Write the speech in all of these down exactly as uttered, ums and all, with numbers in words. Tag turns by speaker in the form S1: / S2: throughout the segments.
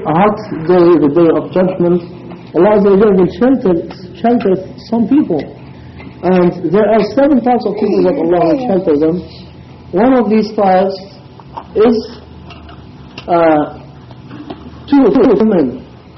S1: hot day, the day of judgment, Allah Azza wa Jalla will shelter, shelter some people. And there are seven types of people that Allah will shelter them. One of these types is uh, two women,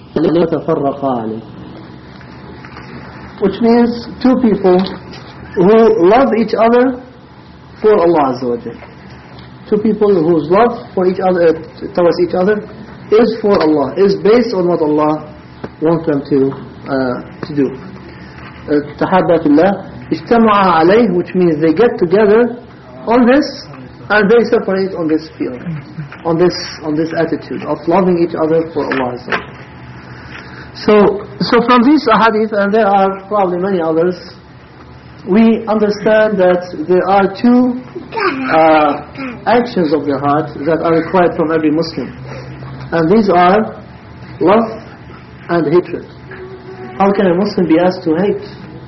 S1: which means two people who love each other for Allah Azza wa Jalla. Two people whose love for each other, towards each other, is for Allah, is based on what Allah wants them to uh, to do. تحابا في الله اجتمعا عليه, which means they get together on this and they separate on this field, on this on this attitude of loving each other for Allah. So, so from these ahadith, and there are probably many others, we understand that there are two uh, actions of the heart that are required from every Muslim. And these are love and hatred. How can a Muslim be asked to hate?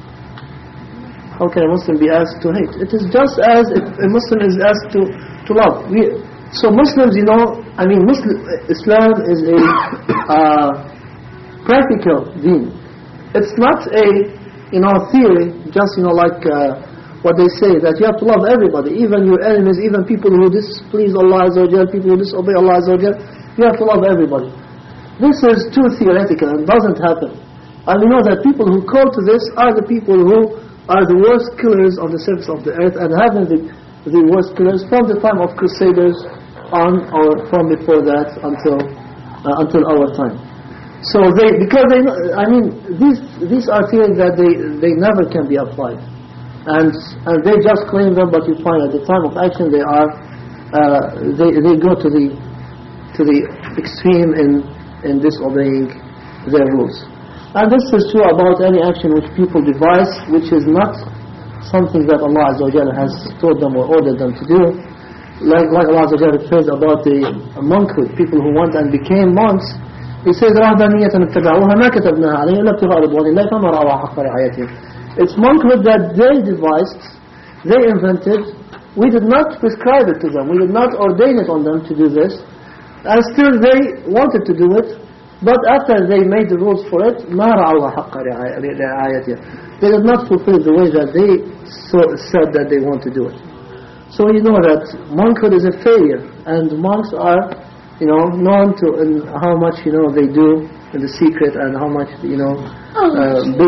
S1: How can a Muslim be asked to hate? It is just as if a Muslim is asked to, to love. We, so Muslims, you know, I mean, Muslim, Islam is a uh, practical deen. It's not a, you know, theory, just, you know, like uh, what they say, that you have to love everybody, even your enemies, even people who displease Allah Azza wa Jal, people who disobey Allah Azza wa Jal. You have to love everybody. This is too theoretical and doesn't happen. And we know that people who call to this are the people who are the worst killers on the surface of the earth, and have been the, the worst killers from the time of Crusaders on, or from before that until uh, until our time. So they, because they, I mean, these these are theories that they they never can be applied, and and they just claim them, but you find at the time of action they are uh, they they go to the to the extreme in, in disobeying their rules. And this is true about any action which people devise, which is not something that Allah Azza wa Jalla has told them or ordered them to do. Like, like Allah Azza wa Jalla says about the monkhood, people who went and became monks, He says, رَهْبَانِيَّةً اتَّبَعُوهَا مَا كَتَبْنَاهَا عَلَيْهِمْ إِلَّا ابْتِغَاءَ رِضْوَانِ اللَّهِ فَمَا رَأَوْهَا حَقَّ رِعَايَتِهِ. It's monkhood that they devised, they invented. We did not prescribe it to them. We did not ordain it on them to do this. And still they wanted to do it, but after they made the rules for it, مَا رَعَوْهَا حَقَّ رِعَايَتِهِ. They did not fulfill the way that they so said that they want to do it. So you know that monkhood is a failure, and monks are, you know, known to in how much, you know, they do in the secret, and how much, you know, uh, big,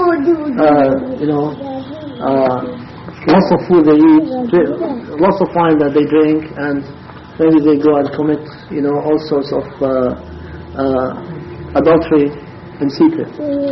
S1: uh, you know, uh, lots of food they eat, lots of wine that they drink, and maybe they go and commit, you know, all sorts of uh, uh, adultery in secret.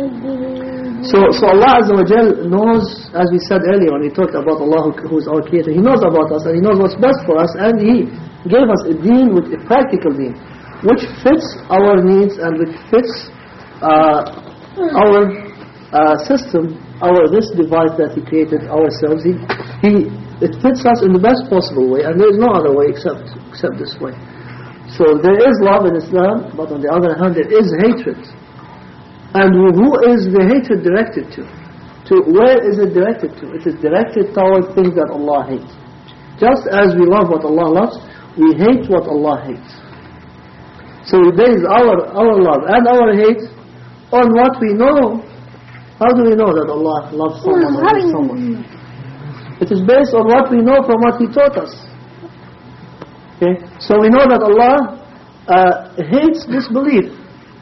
S1: So, so Allah Azza wa Jal knows, as we said earlier when we talked about Allah who is our Creator, He knows about us and He knows what's best for us, and He gave us a deen, with a practical deen, which fits our needs and which fits uh, our uh, system, our this device that He created ourselves. He, he It fits us in the best possible way, and there is no other way except except this way. So there is love in Islam, but on the other hand there is hatred. And who is the hatred directed to? To where is it directed to? It is directed toward things that Allah hates. Just as we love what Allah loves, we hate what Allah hates. So we base our, our love and our hate on what we know. How do we know that Allah loves someone or hates someone? It is based on what we know from what He taught us. Okay? So we know that Allah uh, hates disbelief.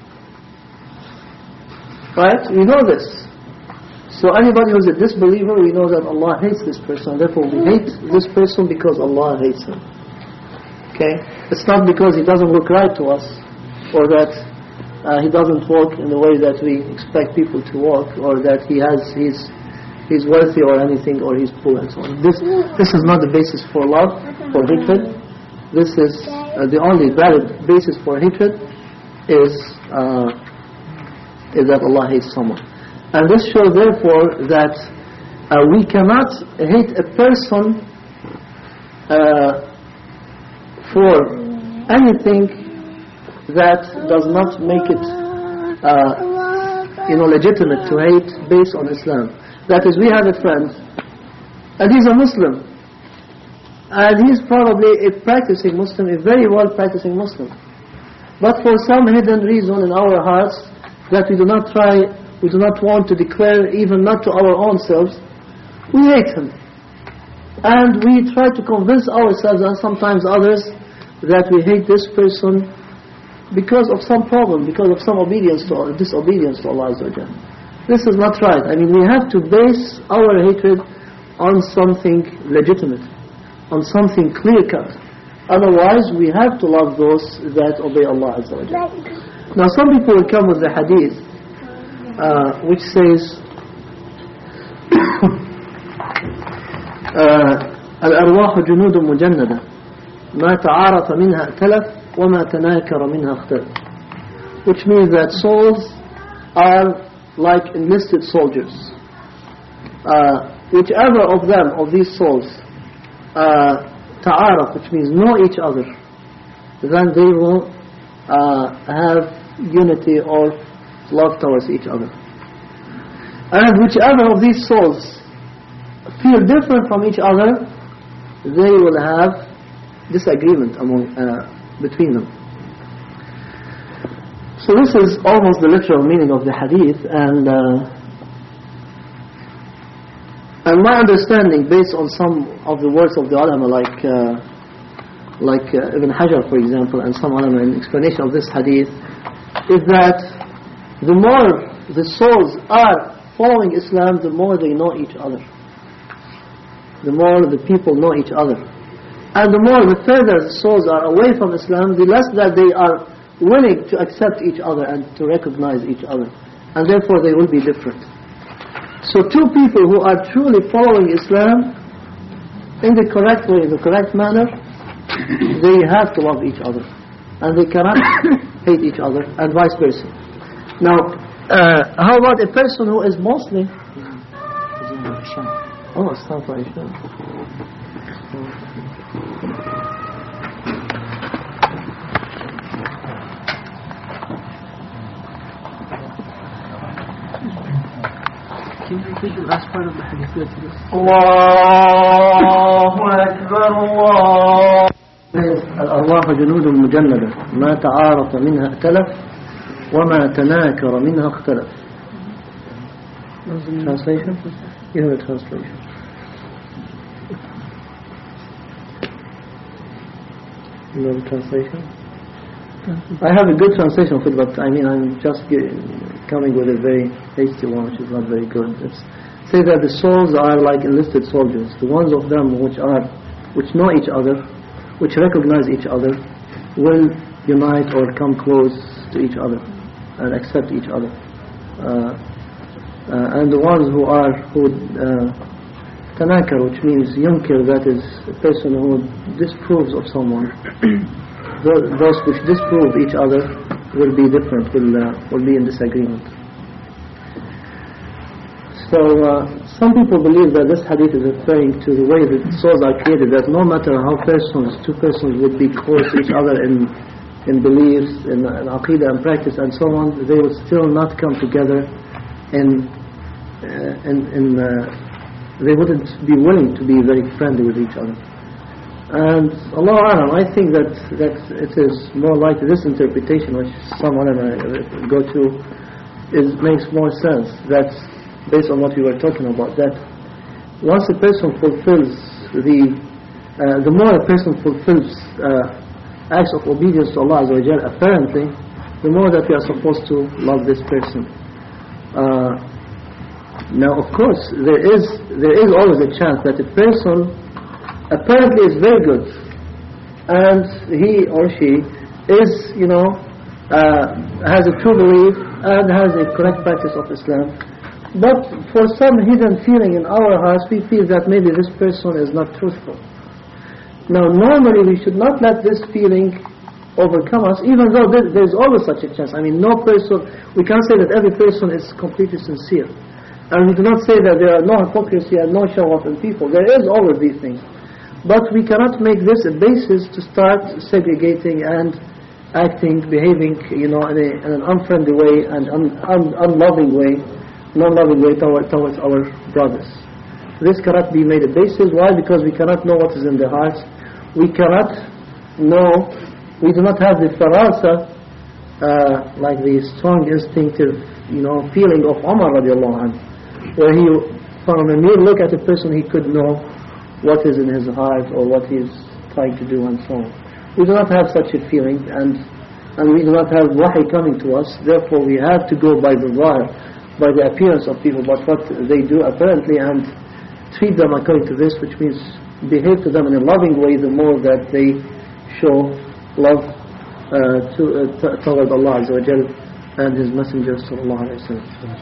S1: Right? We know this. So anybody who is a disbeliever, we know that Allah hates this person. Therefore we hate this person because Allah hates him. Okay? It's not because he doesn't look right to us, or that uh, he doesn't walk in the way that we expect people to walk, or that he has he's he's wealthy or anything, or he's poor and so on. This this is not the basis for love, for hatred. This is uh, the only valid basis for hatred is uh, is that Allah hates someone. And this shows therefore that uh, we cannot hate a person uh, for anything that does not make it uh, you know, legitimate to hate based on Islam. That is, we have a friend and he's a Muslim, and he's probably a practicing Muslim, a very well practicing Muslim. But for some hidden reason in our hearts that we do not try, we do not want to declare, even not to our own selves, we hate him. And we try to convince ourselves and sometimes others that we hate this person because of some problem, because of some obedience to, or disobedience to Allah Azza wa Jalla. This is not right. I mean, we have to base our hatred on something legitimate, on something clear-cut. Otherwise, we have to love those that obey Allah Azza wa Jalla. Now, some people will come with the hadith, uh, which says, الأرواح جنود مجندة ما تعارف منها ائتلف وما تناكر منها اختلف, which means that souls are like enlisted soldiers. Uh, whichever of them, of these souls, uh, ta'araf, which means know each other, then they will uh, have unity or love towards each other. And whichever of these souls feel different from each other, they will have disagreement among uh, between them. So this is almost the literal meaning of the hadith, and uh, and my understanding, based on some of the words of the ulama, like uh, like uh, Ibn Hajar, for example, and some ulama in explanation of this hadith, is that the more the souls are following Islam, the more they know each other. The more the people know each other. And the more, the further the souls are away from Islam, the less that they are willing to accept each other and to recognize each other. And therefore they will be different. So two people who are truly following Islam in the correct way, in the correct manner, they have to love each other. And they cannot hate each other, and vice versa. Now, uh, how about a person who is Muslim? Oh, it's not right. Can you repeat the last part of the hadith? Allahu Akbar, Allah. الأرواح جنود مجندة ما تعارف منها ائتلف وما تناكر منها اختلف. Translation? You have a translation. You know the translation? I have a good translation of it, but I mean I'm just coming with a very hasty one, which is not very good. It's say that the souls are like enlisted soldiers. The ones of them which are, which know each other, which recognize each other, will unite or come close to each other and accept each other. Uh, uh, and the ones who are who uh, tanakar, which means yunkir, that is a person who disproves of someone. Those which disprove each other will be different, will uh, will be in disagreement. So uh, some people believe that this hadith is referring to the way that souls are created, that no matter how persons, two persons would be close to each other in in beliefs, in, in aqidah and practice and so on, they would still not come together in uh, in, in uh, they wouldn't be willing to be very friendly with each other. And Allahu A'lam, I think that that it is more like this interpretation, which some ulama go to, is makes more sense. That based on what we were talking about, that once a person fulfills the uh, the more a person fulfills uh, acts of obedience to Allah Azza wa Jalla, apparently, the more that we are supposed to love this person. Uh, now, of course, there is there is always a chance that a person apparently is very good, and he or she is, you know, uh, has a true belief and has a correct practice of Islam. But for some hidden feeling in our hearts, we feel that maybe this person is not truthful. Now, normally we should not let this feeling overcome us, even though there, there is always such a chance. I mean, no person, we can't say that every person is completely sincere. And we do not say that there are no hypocrisy and no show-off in people. There is always these things. But we cannot make this a basis to start segregating and acting, behaving, you know, in, a, in an unfriendly way and un, un, unloving way, non-loving way toward, towards our brothers. This cannot be made a basis. Why? Because we cannot know what is in their hearts. We cannot know, we do not have the farasa uh, like the strong instinctive, you know, feeling of Umar radiallahu anhu, where he, from a mere look at a person, he could know what is in his heart or what he is trying to do and so on. We do not have such a feeling, and and we do not have wahi coming to us. Therefore, we have to go by the zahir, by the appearance of people, but what they do apparently, and treat them according to this, which means behave to them in a loving way. The more that they show love uh, to uh, t- toward Allah Azza wa Jal and His Messenger sallallahu alaihi wasallam.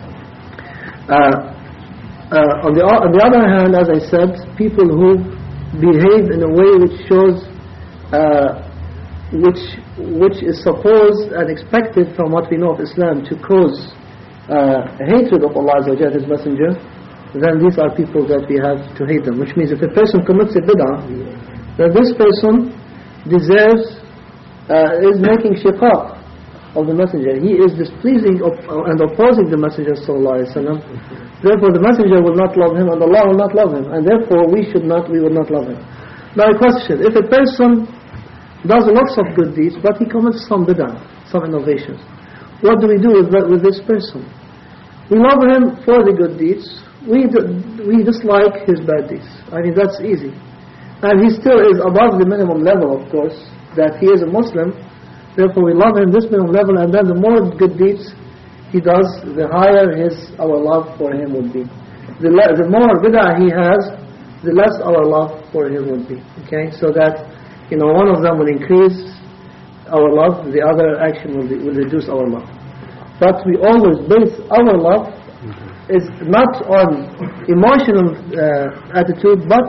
S1: Uh, Uh, on the on the other hand, as I said, people who behave in a way which shows, uh, which which is supposed and expected from what we know of Islam to cause uh, hatred of Allah Azza wa Jalla, His Messenger, then these are people that we have to hate them. Which means if a person commits a bid'ah, then this person deserves, uh, is making shiqaq of the Messenger. He is displeasing of, uh, and opposing the Messenger sallallahu alaihi wasallam. Therefore the Messenger will not love him and Allah will not love him, and therefore we should not, we will not love him. Now a question, if a person does lots of good deeds but he commits some bid'ah, some innovations, what do we do with, that, with this person? We love him for the good deeds, we, we dislike his bad deeds. I mean, that's easy. And he still is above the minimum level, of course, that he is a Muslim. Therefore we love him this minimum level, and then the more good deeds he does, the higher his our love for him would be. The, le- the more bid'ah he has, the less our love for him would be. Okay, so that, you know, one of them will increase our love, the other action will, be, will reduce our love. But we always base our love is not on emotional uh, attitude, but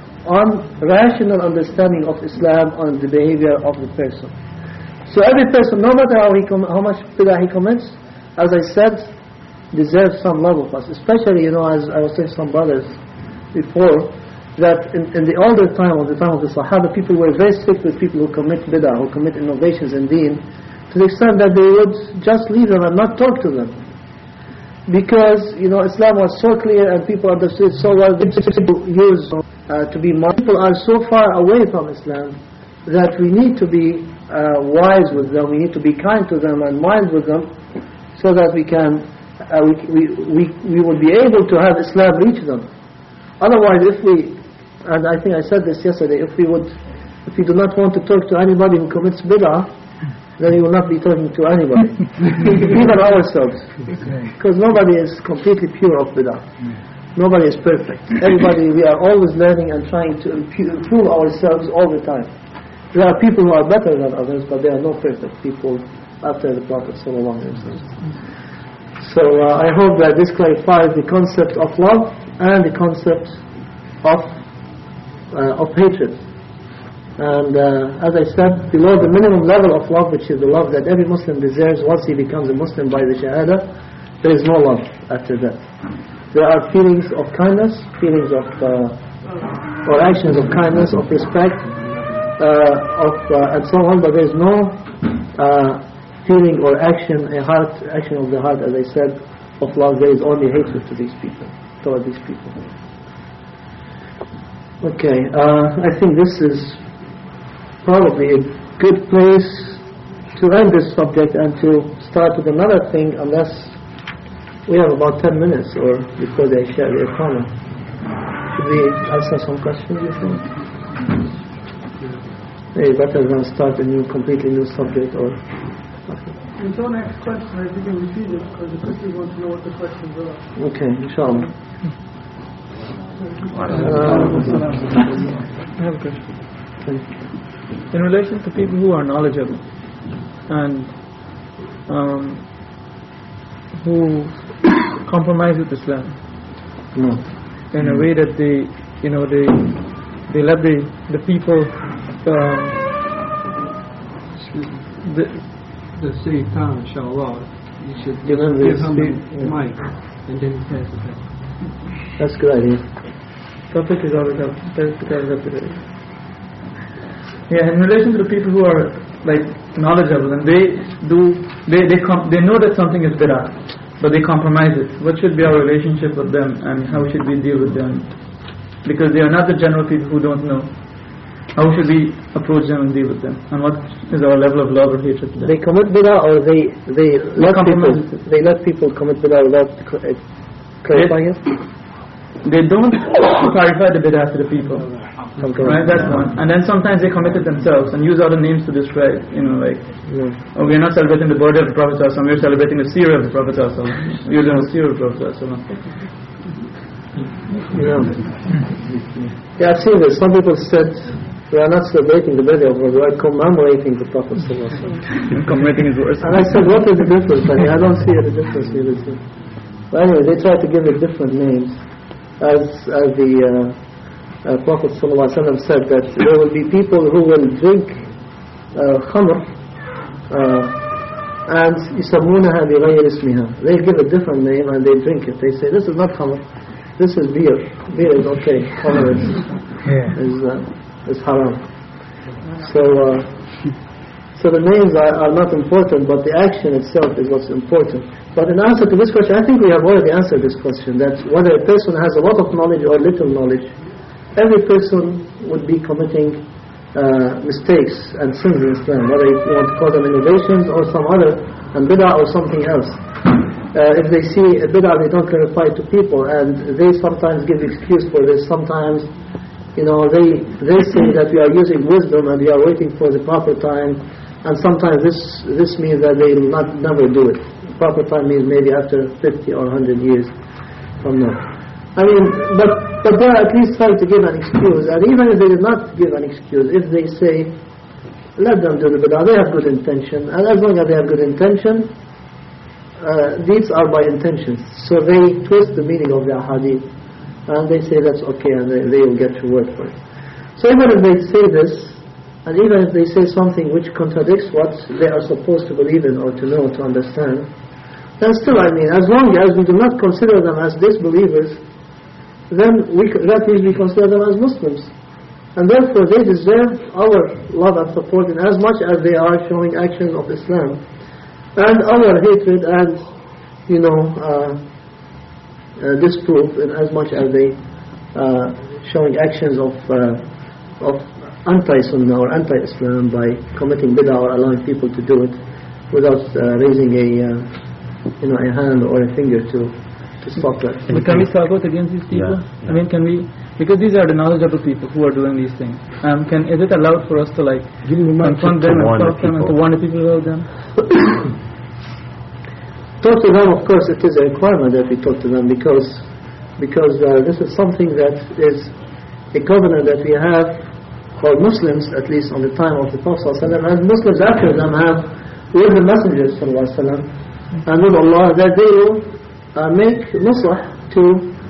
S1: on rational understanding of Islam, on the behavior of the person. So every person, no matter how he com- how much bid'ah he commits, as I said, deserves some love of us. Especially, you know, as I was saying to some brothers before, that in, in the older time, of the time of the Sahaba, people were very strict with people who commit bid'ah, who commit innovations in deen, to the extent that they would just leave them and not talk to them. Because, you know, Islam was so clear and people understood so well, they use uh, to be more. People are so far away from Islam that we need to be uh, wise with them, we need to be kind to them and mild with them, so that we can, uh, we, we, we, we will be able to have Islam reach them. Otherwise, if we, and I think I said this yesterday, if we would, if we do not want to talk to anybody who commits bid'ah, then we will not be talking to anybody, even ourselves, because nobody is completely pure of bid'ah. Nobody is perfect. Everybody, we are always learning and trying to improve ourselves all the time. There are people who are better than others, but there are no perfect people after the Prophet sallallahu alaihi wasallam. So uh, I hope that this clarifies the concept of love and the concept of uh, of hatred. And uh, as I said, below the minimum level of love, which is the love that every Muslim deserves once he becomes a Muslim by the Shahada, there is no love after that. There are feelings of kindness, feelings of uh, or actions of kindness, of respect, uh, of uh, and so on, but there is no uh, feeling or action, a heart, action of the heart, as I said, of love. There is only hatred to these people, toward these people. Okay, uh, I think this is probably a good place to end this subject and to start with another thing, unless we have about ten minutes or before they share their comment. Should we answer some questions, you think? Maybe better than start a new, completely new subject or...
S2: And so next question, if you can repeat it, because the Christians want to know what the questions are.
S1: Okay, inshallah.
S3: Uh, I have a question. In relation to people who are knowledgeable and um, who compromise with Islam,
S1: no.
S3: in a way that they, you know, they they let the the people um, the,
S4: the same time, inshallah, you should
S1: give him
S4: give
S1: the
S4: him
S1: speak,
S4: the
S1: yeah.
S4: mic and then pass it back.
S1: That's a good idea.
S3: topic is always up. Yeah, in relation to the people who are like knowledgeable and they do, they they com- they know that something is bid'ah, but they compromise it. What should be our relationship with them, and how should we deal with them? Because they are not the general people who don't know. How should we approach them and deal with them? And what is our level of love or hatred to them?
S1: They commit bid'ah, or they they let people
S3: compromise it.
S1: they let people commit bid'ah without cl- uh, clarifying it.
S3: They don't clarify the bid'ah to the people. Right, that's one. And then sometimes they commit it themselves and use other names to describe, you know, like,
S1: Yeah.
S3: oh, we're not celebrating the birthday of the Prophet ﷺ, we're celebrating the seerah of the Prophet ﷺ. We're doing the seerah of the Prophet ﷺ.
S1: Yeah. Yeah, I've seen this. Some people said, we are not celebrating the birthday of God, we are commemorating the Prophet ﷺ.
S3: Commemorating his words.
S1: And I said, what is the difference? I mean, I don't see the difference here. But anyway, they try to give it different names. As, as the uh, uh, Prophet ﷺ said, that there will be people who will drink uh, khamr uh, and يسمونها بغير اسمها. They give a different name and they drink it. They say, this is not khamr, this is beer. Beer is okay, khamr is,
S3: Yeah.
S1: is, uh, is haram. So, uh, so the names are, are not important, but the action itself is what's important. But in answer to this question, I think we have already answered this question, that whether a person has a lot of knowledge or little knowledge, every person would be committing uh, mistakes and sins in Islam, whether you want to call them innovations or some other, and bid'ah or something else. Uh, if they see a bid'ah, they don't clarify it to people, and they sometimes give excuse for this. Sometimes, you know, they they say that we are using wisdom and we are waiting for the proper time, and sometimes this this means that they will not never do it. Proper time means maybe after fifty or one hundred years from now. I mean, but but they are at least trying to give an excuse, and even if they did not give an excuse, if they say, let them do the bid'ah, they have good intention, and as long as they have good intention, uh, deeds are by intentions. So they twist the meaning of the ahadith, and they say that's okay, and they, they will get your word for it. So even if they say this, and even if they say something which contradicts what they are supposed to believe in or to know, to understand, then still, I mean, as long as we do not consider them as disbelievers, then we, that means we consider them as Muslims. And therefore they deserve our love and support in as much as they are showing actions of Islam. And our hatred and, you know, uh, uh, disproof in as much as they uh, showing actions of uh, of anti-Sunnah or anti-Islam by committing bid'ah or allowing people to do it without uh, raising a uh, you know a hand or a finger to to stop that.
S3: But can we talk out against these people?
S5: Yeah, yeah.
S3: I mean, can we? Because these are the knowledgeable people who are doing these things. Um, can is it allowed for us to like confront them and
S5: warn the
S3: talk to them and to
S5: people.
S3: warn the people about them?
S1: Talk to them, of course, it is a requirement that we talk to them because because uh, this is something that is a covenant that we have for Muslims, at least on the time of the Prophet ﷺ, and Muslims after them have with the messengers ﷺ, and with Allah, that they will uh, make nusrah to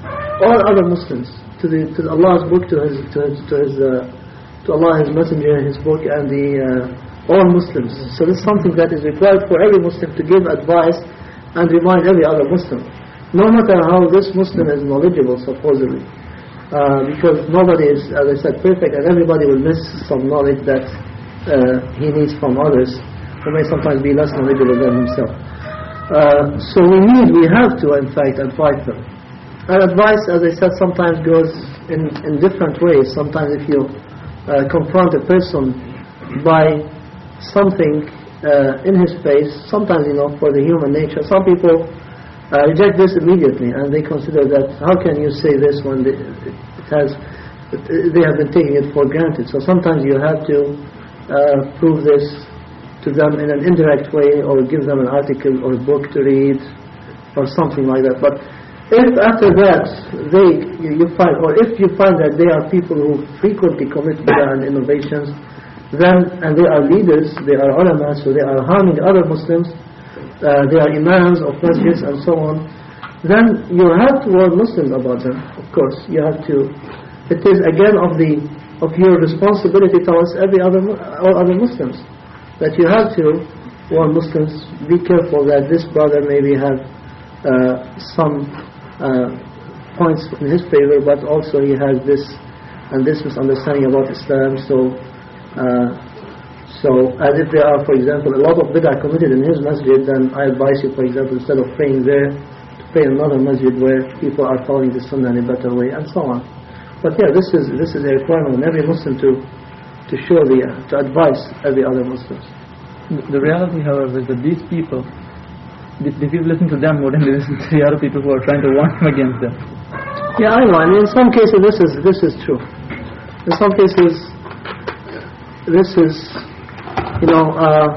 S1: all other Muslims, to the to Allah's book, to His to His, to, his, uh, to Allah, His Messenger, His book, and the uh, all Muslims. So this is something that is required for every Muslim to give advice and remind every other Muslim, no matter how this Muslim is knowledgeable, supposedly. Uh, because nobody is, as I said, perfect, and everybody will miss some knowledge that uh, he needs from others, who may sometimes be less knowledgeable than himself. Uh, so we need, we have to, in fact, advise them. And advice, as I said, sometimes goes in, in different ways. Sometimes if you uh, confront a person by something uh, in his face, sometimes, you know, for the human nature, some people Uh, reject this immediately, and they consider that how can you say this when they, it has they have been taking it for granted. So sometimes you have to uh, prove this to them in an indirect way, or give them an article or a book to read or something like that. But if after that they you, you find, or if you find that they are people who frequently commit bid'ah and innovations, then and they are leaders, they are ulama, so they are harming other Muslims, Uh, they are imams of masjids and so on, then you have to warn Muslims about them. Of course, you have to. It is again of the of your responsibility towards every other all other Muslims, that you have to warn Muslims. Be careful that this brother maybe have uh, some uh, points in his favor, but also he has this and this misunderstanding about Islam. So. Uh, So, as if there are, for example, a lot of bid'ah committed in his masjid, then I advise you, for example, instead of praying there, to pray in another masjid where people are following the sunnah in a better way, and so on. But yeah, this is this is a requirement on every Muslim to to show the, uh, to advise every other Muslims.
S3: The, the reality, however, is that these people, the, the people listen to them more than they listen to the other people who are trying to warn them against them.
S1: Yeah, I know. I mean, in some cases this is this is true. In some cases, this is, you know. Uh,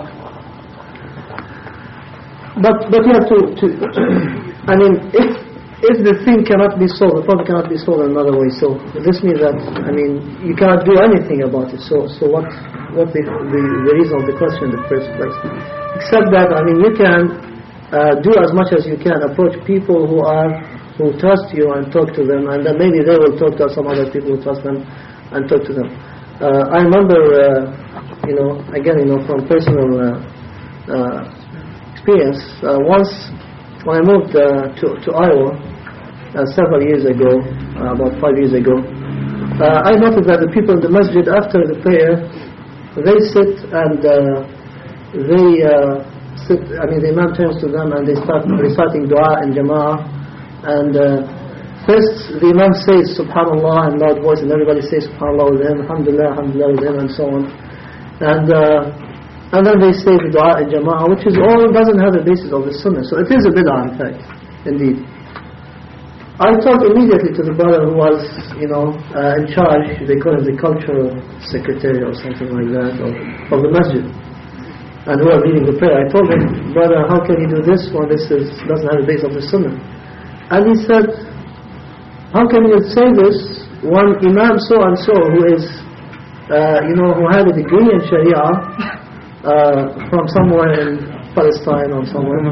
S1: but but you have to, to. I mean, if if the thing cannot be solved, the problem cannot be solved in another way. So this means that, I mean, you cannot do anything about it. So so what what the the, the reason of the question in the first place? Except that, I mean, you can uh, do as much as you can. Approach people who are who trust you and talk to them, and then maybe they will talk to some other people who trust them and talk to them. Uh, I remember, uh, you know, again, you know, from personal uh, uh, experience, uh, once when I moved uh, to to Iowa uh, several years ago, uh, about five years ago, uh, I noticed that the people in the masjid after the prayer, they sit and uh, they uh, sit. I mean, the imam turns to them and they start reciting dua in jama'ah. And uh, first the Imam says Subhanallah in loud voice, and everybody says Subhanallah with him, Alhamdulillah, Alhamdulillah with him, and so on. And uh, and then they say the dua in jama'ah, which is all doesn't have a basis of the sunnah. So it is a bid'ah, in fact, indeed. I talked immediately to the brother who was, you know, uh, in charge. They call him the cultural secretary or something like that, of, of the masjid, and who are leading the prayer. I told him, brother, how can you do this when this is, doesn't have a basis of the sunnah? And he said, how can you say this when Imam so-and-so who is, uh, you know, who had a degree in Sharia uh, from somewhere in Palestine or somewhere,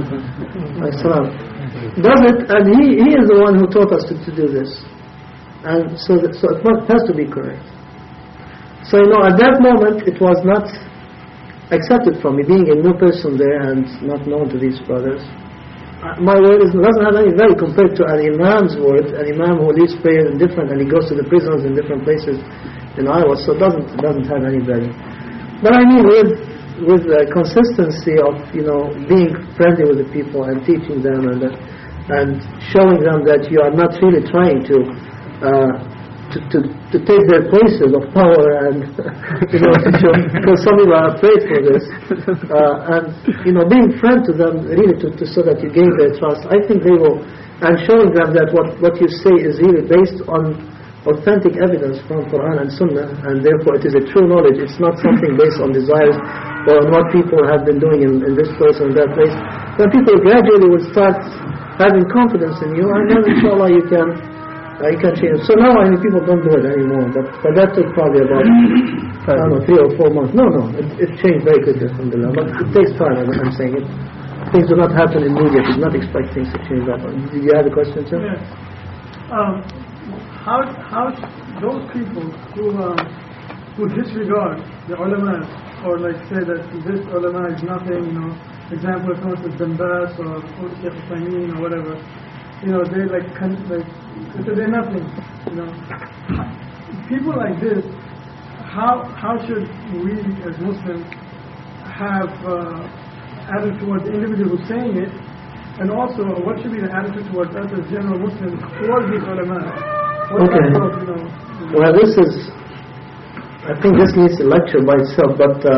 S1: does it, and he, he is the one who taught us to, to do this. And so, that, so it must, has to be correct. So, you know, at that moment it was not accepted from me, being a new person there and not known to these brothers. My word is, doesn't have any value compared to an imam's word, an imam who leads prayer in different, and he goes to the prisons in different places in Iowa, so it doesn't, doesn't have any value. But I mean, with with the consistency of, you know, being friendly with the people and teaching them and uh, and showing them that you are not really trying to uh, to, to to take their places of power and you know, to show, because some people are afraid for this, uh, and you know, being friend to them really to, to so that you gain their trust. I think they will, and showing them that what what you say is really based on authentic evidence from Quran and Sunnah, and therefore it is a true knowledge. It's not something based on desires or on what people have been doing in, in this place or in that place. Then people gradually will start having confidence in you, and then inshallah you can uh, you can change. So now I mean people don't do it anymore, but but that took probably about I don't know three or four months. No, no, it, it changed very quickly, alhamdulillah. But it takes time. I'm saying it. Things do not happen immediately. Do not expect things to change that way. Did you have a question, sir?
S2: Yes. Um, how how those people who uh, who disregard the ulama or like say that this ulama is nothing, you know, example of someone Bin Baz or Sheikh Uthaymeen or whatever, you know, they like con- like so they're nothing, you know. People like this, how how should we as Muslims have uh, attitude towards the individual who's saying it, and also what should be the attitude towards us as general Muslims towards these ulama? What
S1: Okay.
S2: of, you know,
S1: Well, this is, I think this needs a lecture by itself, but uh,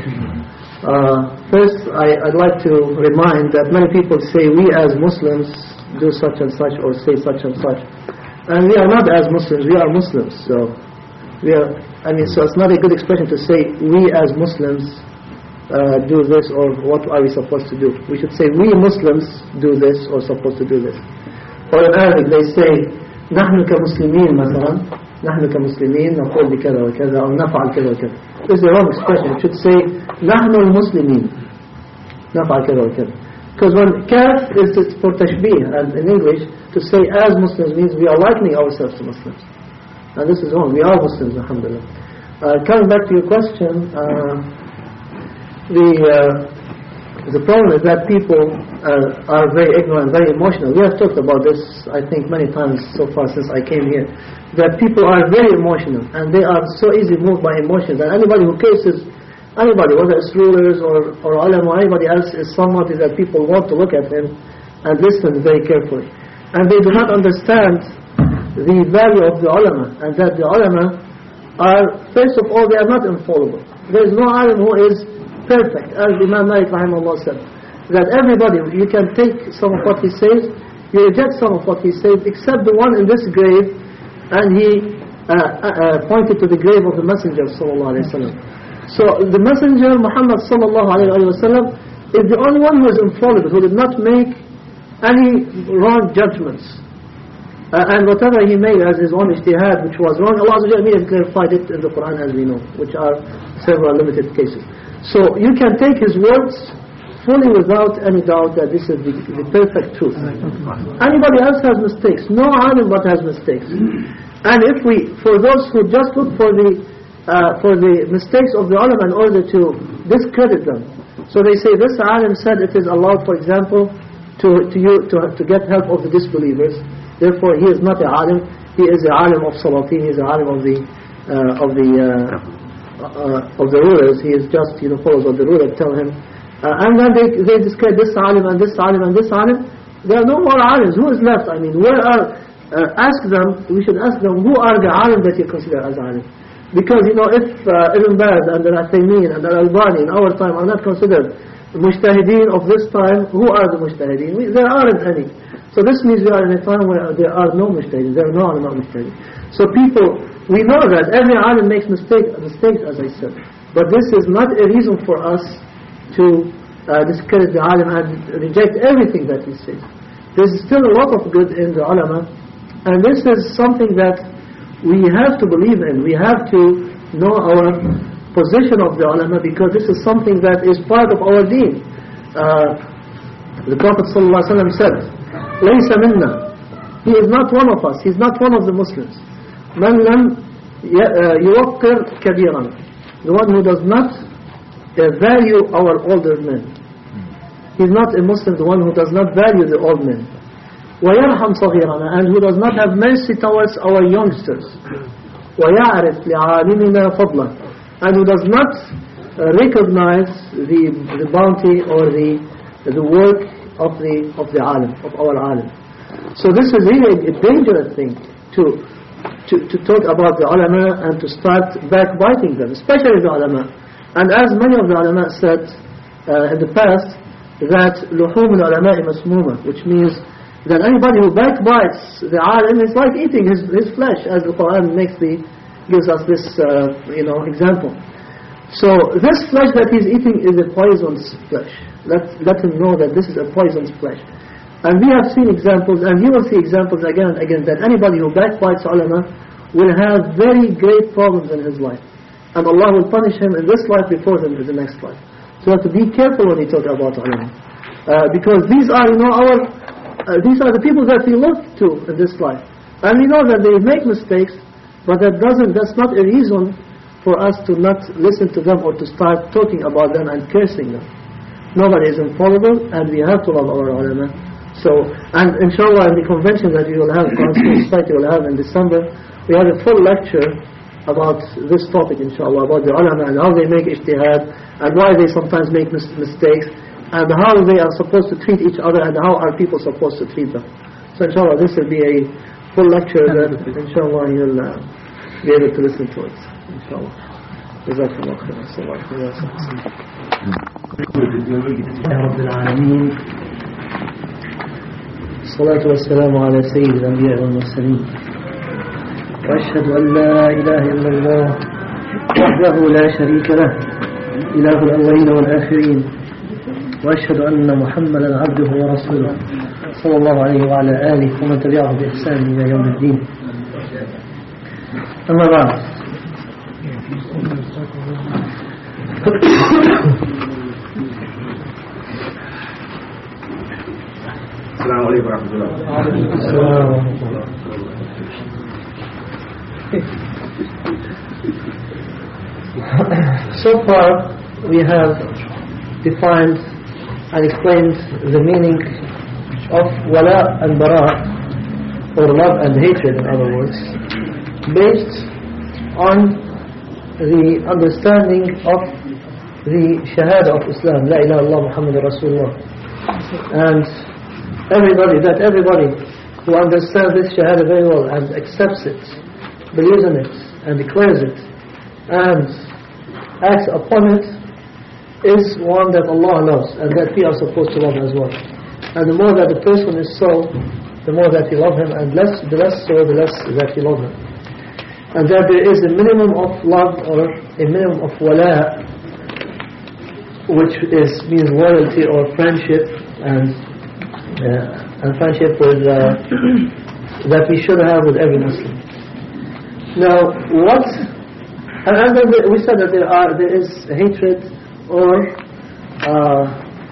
S1: uh, first I, I'd like to remind that many people say we as Muslims do such and such or say such and such. And we are not as Muslims, we are Muslims. So, we are, I mean, so it's not a good expression to say we as Muslims uh, do this or what are we supposed to do. We should say we Muslims do this or supposed to do this. Or in Arabic they say نحن كمسلمين مثلا نحن كمسلمين نقول بكذا وكذا أو نفعل كذا وكذا. This is the wrong expression. It should say نحن المسلمين نفعل كذا وكذا. Because when kaf is for tashbih, and in English to say as Muslims means we are likening ourselves to Muslims, and this is wrong. We are Muslims, alhamdulillah. Uh, coming back to your question, uh, the uh, the problem is that people uh, are very ignorant, very emotional. We have talked about this, I think, many times so far since I came here, that people are very emotional, and they are so easily moved by emotions, and anybody who cases, anybody, whether it's rulers or, or ulama or anybody else, is somebody that people want to look at him and listen very carefully. And they do not understand the value of the ulama, and that the ulama are, first of all, they are not infallible. There is no alim who is perfect, as Imam Malik rahimahullah said, that everybody, you can take some of what he says, you reject some of what he says, except the one in this grave, and he uh, uh, pointed to the grave of the Messenger sallallahu alaihi wasallam. So the Messenger Muhammad sallallahu alaihi wasallam is the only one who is infallible, who did not make any wrong judgments. Uh, and whatever he made as his own ijtihad, which was wrong, Allah Azza wa Jalla clarified it in the Quran, as we know, which are several limited cases. So you can take his words fully without any doubt that this is the, the perfect truth. Anybody else has mistakes. No alim but has mistakes. And if we, for those who just look for the uh, for the mistakes of the ulama in order to discredit them, so they say this alim said it is allowed, for example, to to you to to get help of the disbelievers. Therefore, he is not a alim. He is a alim of Salatin. He is a alim of the uh, of the uh, uh, of the rulers. He is just, you know, follows what the ruler tell him. Uh, and then they they discredit this alim and this alim and this alim. There are no more alims. Who is left? I mean, where are? Uh, ask them. We should ask them, who are the alim that you consider as alim? Because, you know, if uh, Ibn Baz and the Uthaymeen and the Albani in our time are not considered mujtahideen of this time, who are the mujtahideen? We, there aren't any. So this means we are in a time where there are no mujtahideen. There are no ulama mujtahideen. So people, we know that every alim makes mistake, mistakes, as I said. But this is not a reason for us to uh, discredit the alim and reject everything that he says. There's still a lot of good in the ulama, and this is something that we have to believe in. We have to know our position of the ulama, because this is something that is part of our deen. Uh, the Prophet ﷺ said, لَيْسَ مِنَّا, he is not one of us, he is not one of the Muslims. مَنْ لَمْ يُوَقِّرْ كَبِيرًا, the one who does not uh, value our older men. He is not a Muslim, the one who does not value the old men. وَيَرْحَمْ صَغِيرًا, and who does not have mercy towards our youngsters. وَيَعْرِفْ لِعَالِمِنَا فَضْلًا, and who does not uh, recognize the the bounty or the the work of the of the alim, of our alim. So this is really a dangerous thing to to to talk about the ulama and to start backbiting them, especially the ulama. And as many of the ulama said uh, in the past, that luhum al-ulama masmuma, which means that anybody who backbites the alim is like eating his his flesh, as the Quran makes the gives us this uh, you know example. So this flesh that he's eating is a poisonous flesh. Let let him know that this is a poisonous flesh. And we have seen examples, and you will see examples again and again, that anybody who backbites ulama will have very great problems in his life, and Allah will punish him in this life before them in the next life. So you have to be careful when you talk about ulama, uh, because these are, you know, our uh, these are the people that we look to in this life, and we know that they make mistakes. But that doesn't, that's not a reason for us to not listen to them or to start talking about them and cursing them. Nobody is infallible, and we have to love our ulama. So, and inshallah in the convention that we will have, Quran Society will have in December, we have a full lecture about this topic, inshallah, about the ulama and how they make ijtihad, and why they sometimes make mis mistakes, and how they are supposed to treat each other, and how are people supposed to treat them. So inshallah this will be a full lecture that inshallah you'll uh, be able to listen to it, inshallah. Jazakumullah khairan. Sallallahu alayhi wa sallam. Rabbil Alameen. Salatu wa salamu ala sayyid al-anbiya wal mursaleen. Wa ashhadu an la ilaha illa Allah wahdahu la sharika lah, ilahu al-awwalin wal akhirin. Wa ashhadu anna Muhammadan abduhu wa rasuluh. صلى الله عليه وعلى آله ومن تبعه بإحسان إلى يوم الدين. أما بعد.
S5: السلام عليكم ورحمة الله.
S1: So far we have defined and explained the meaning of wala and bara, or love and hatred in other words, based on the understanding of the shahada of Islam, la ilaha illallah Muhammadur Rasulullah. And everybody, that everybody who understands this shahada very well and accepts it, believes in it, and declares it and acts upon it is one that Allah loves and that we are supposed to love as well. And the more that the person is so, the more that you love him, and less, the less so, the less that you love him. And that there is a minimum of love or a minimum of wala, which is means loyalty or friendship, and uh, and friendship with uh, that we should have with every Muslim. Now, what? And, and then we said that there are there is hatred or uh,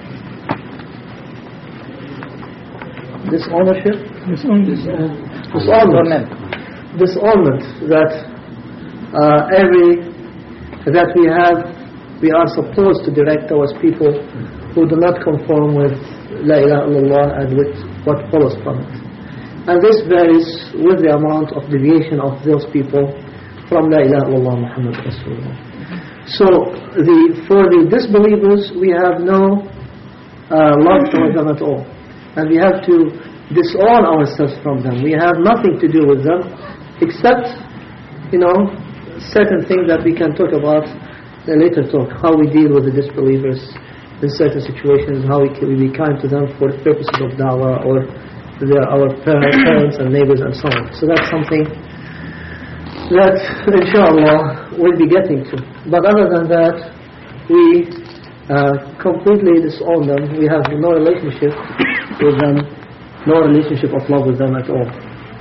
S1: disownership, dishonorment, dishonorment that uh, every that we have. We are supposed to direct towards people who do not conform with La ilaha illallah and with what follows from it. And this varies with the amount of deviation of those people from La ilaha illallah Muhammad Rasulullah. So the, for the disbelievers, we have no uh, love towards them at all. And we have to disown ourselves from them. We have nothing to do with them except, you know, certain things that we can talk about a later talk, how we deal with the disbelievers in certain situations, how we can be kind to them for the purposes of da'wah, or they are our parents and neighbors and so on. So that's something that inshallah we'll be getting to. But other than that, we uh, completely disown them. We have no relationship with them, no relationship of love with them at all.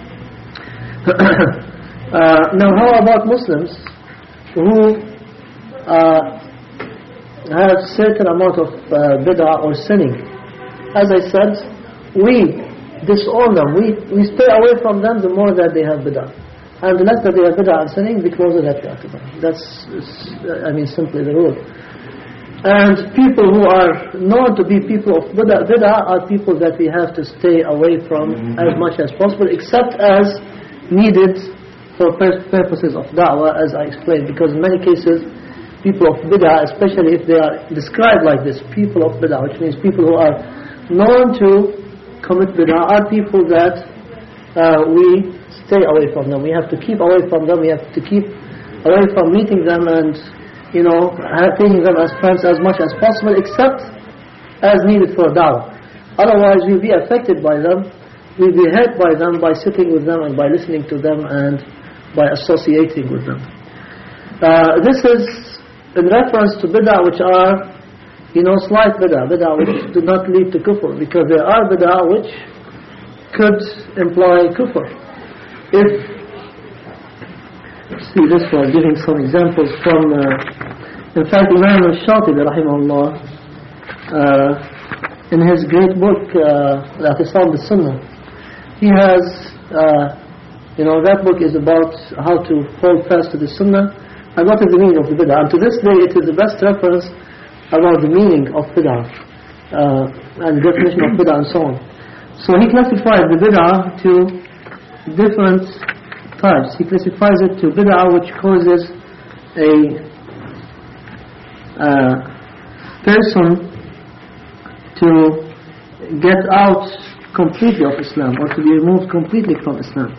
S1: uh, now how about Muslims who Uh, have certain amount of uh, bid'ah or sinning? As I said, we disown them. We we stay away from them the more that they have bid'ah, and the less that they have bid'ah and sinning, the closer that we are to them. That's, I mean, simply the rule. And people who are known to be people of bid'ah, bid'ah are people that we have to stay away from mm-hmm. as much as possible, except as needed for purposes of da'wah, as I explained, because in many cases people of bid'ah, especially if they are described like this, people of bid'ah, which means people who are known to commit bid'ah, are people that uh, we stay away from them. We have to keep away from them. We have to keep away from meeting them and, you know, taking them as friends as much as possible, except as needed for da'wah. Otherwise, we'll be affected by them. We'll be hurt by them by sitting with them and by listening to them and by associating with them. Uh, this is in reference to bid'ah which are, you know, slight bid'ah, bid'ah which do not lead to kufr, because there are bid'ah which could imply kufr. If, see this one, giving some examples from, uh, in fact, Imam al-Shatibi, rahimahullah, uh, in his great book, uh, Al-I'tisam bis-Sunnah, he has, uh, you know, that book is about how to hold fast to the Sunnah, and what is the meaning of the bid'ah. And to this day it is the best reference about the meaning of bid'ah uh, and the definition of bid'ah and so on. So he classifies the bid'ah to different types. He classifies it to bid'ah which causes a uh, person to get out completely of Islam, or to be removed completely from Islam.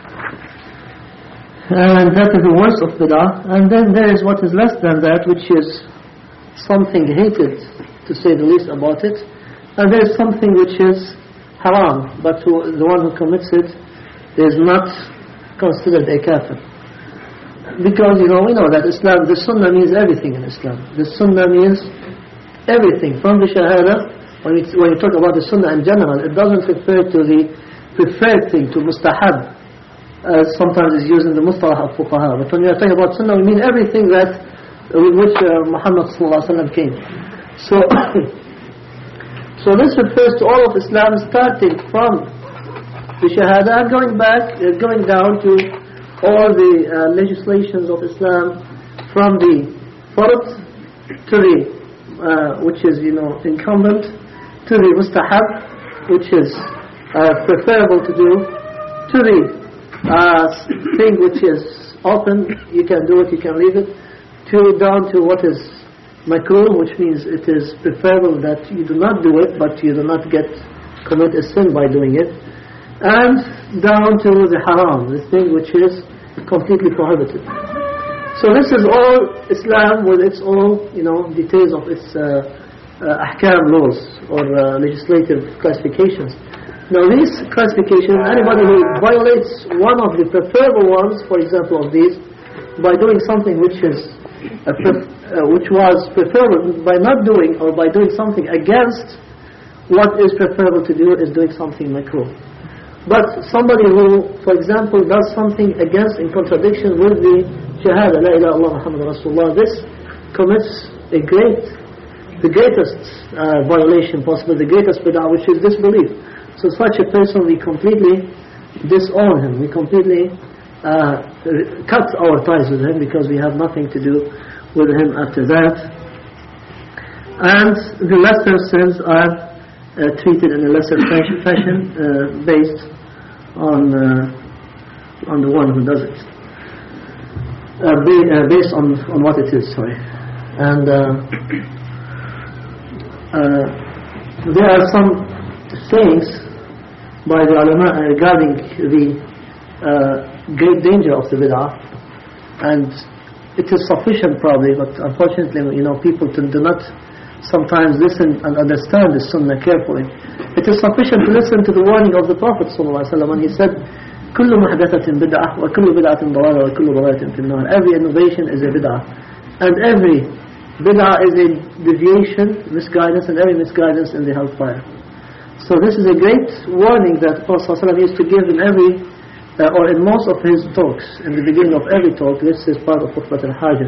S1: And that is the worst of bid'ah. And then there is what is less than that, which is something hated, to say the least, about it. And there is something which is haram, but who, the one who commits it is not considered a kafir. Because, you know, we know that Islam, the Sunnah means everything in Islam. The Sunnah means everything. From the Shahada, when we, when we talk about the Sunnah in general, it doesn't refer to the preferred thing, to mustahab, as sometimes is used in the mustalah of fuqaha. But when we are talking about Sunnah, we mean everything that with which uh, Muhammad sallallahu alaihi wasallam came. So, so this refers to all of Islam, starting from the Shahada and going back, uh, going down to all the uh, legislations of Islam, from the fard to the uh, which is, you know, incumbent, to the mustahab, which is uh, preferable to do, to the uh, thing which is open, you can do it, you can leave it, to down to what is makruh, which means it is preferable that you do not do it, but you do not get commit a sin by doing it, and down to the haram, the thing which is completely prohibited. So this is all Islam with its own, you know, details of its uh, uh, ahkam laws or uh, legislative classifications. Now these classifications, anybody who violates one of the preferable ones, for example, of these, by doing something which is uh, pref- uh, which was preferable, by not doing or by doing something against what is preferable to do, is doing something makruh. But somebody who, for example, does something against, in contradiction with the Shahada, La ilaha illallah Muhammad Rasulullah, this commits a great, the greatest uh, violation possible, the greatest bid'ah, which is disbelief. So such a person, we completely disown him, we completely uh, cut our ties with him, because we have nothing to do with him after that. And the lesser sins are Uh, treated in a lesser fashion, fashion uh, based on uh, on the one who does it, uh, be, uh, based on on what it is. Sorry, and uh, uh, there are some sayings by the ulama regarding the uh, great danger of the bid'ah, and it is sufficient probably, but unfortunately, you know, people do not sometimes listen and understand the sunnah carefully. It is sufficient to listen to the warning of the Prophet ﷺ when he said, كُلُّ مُحْدَثَةٍ بِدْعَةٍ وَكُلُّ بِدْعَةٍ ضَلَالَةٍ وَكُلُّ ضَلَالَةٍ فِي النَّارِ. Every innovation is a bid'ah, and every bid'ah is a deviation, misguidance, and every misguidance in the hellfire. So this is a great warning that the Prophet ﷺ used to give in every, uh, or in most of his talks, in the beginning of every talk. This is part of Khutbat al-Hajah.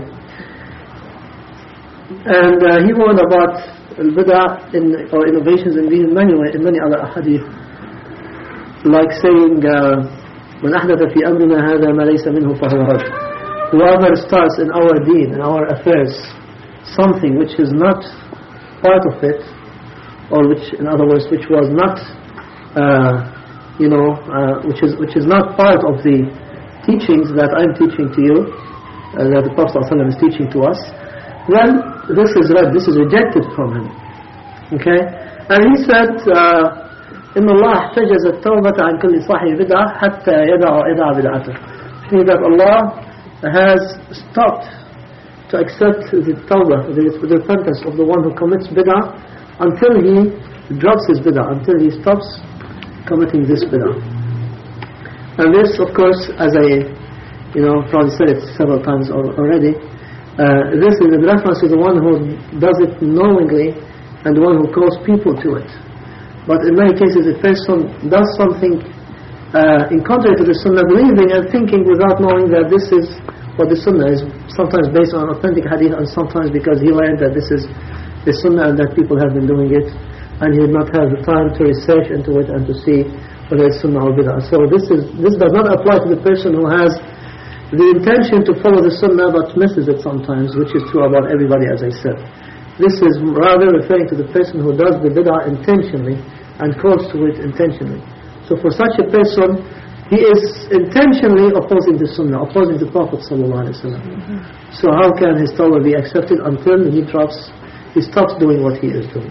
S1: And uh, he warned about al-bid'ah in, or innovations in these many in many other ahadith, like saying, "Man ahdatha fi amrina hadha ma laysa minhu fahuwa rad." Whoever starts in our deen, in our affairs, something which is not part of it, or which, in other words, which was not, uh, you know, uh, which is which is not part of the teachings that I'm teaching to you, uh, that the Prophet ﷺ is teaching to us, then this is read, this is rejected from him. Okay? And he said, إِنَّ اللَّهَ احْتَجَزَ التَّوْبَةَ عَنْ كُلِّ صَاحِبِ بِدْعَةٍ حَتَّى يَدَعَ إِدْعَ بِدْعَةٍ. Which means that Allah has stopped to accept the tawbah, the, the repentance of the one who commits bid'ah, until he drops his bid'ah, until he stops committing this bid'ah. And this, of course, as I, you know, probably said it several times already, Uh, this is in reference to the one who does it knowingly and the one who calls people to it. But in many cases, a person does something uh, in contrary to the sunnah, believing and thinking without knowing that this is what the sunnah is, sometimes based on authentic hadith, and sometimes because he learned that this is the sunnah and that people have been doing it, and he did not have the time to research into it and to see whether it's sunnah or bid'ah. So this is this does not apply to the person who has the intention to follow the sunnah but misses it sometimes, which is true about everybody, as I said. This is rather referring to the person who does the bid'ah intentionally and calls to it intentionally. So for such a person, he is intentionally opposing the sunnah, opposing the Prophet ﷺ. Mm-hmm. So how can his tawbah be accepted until he drops, he stops doing what he is doing?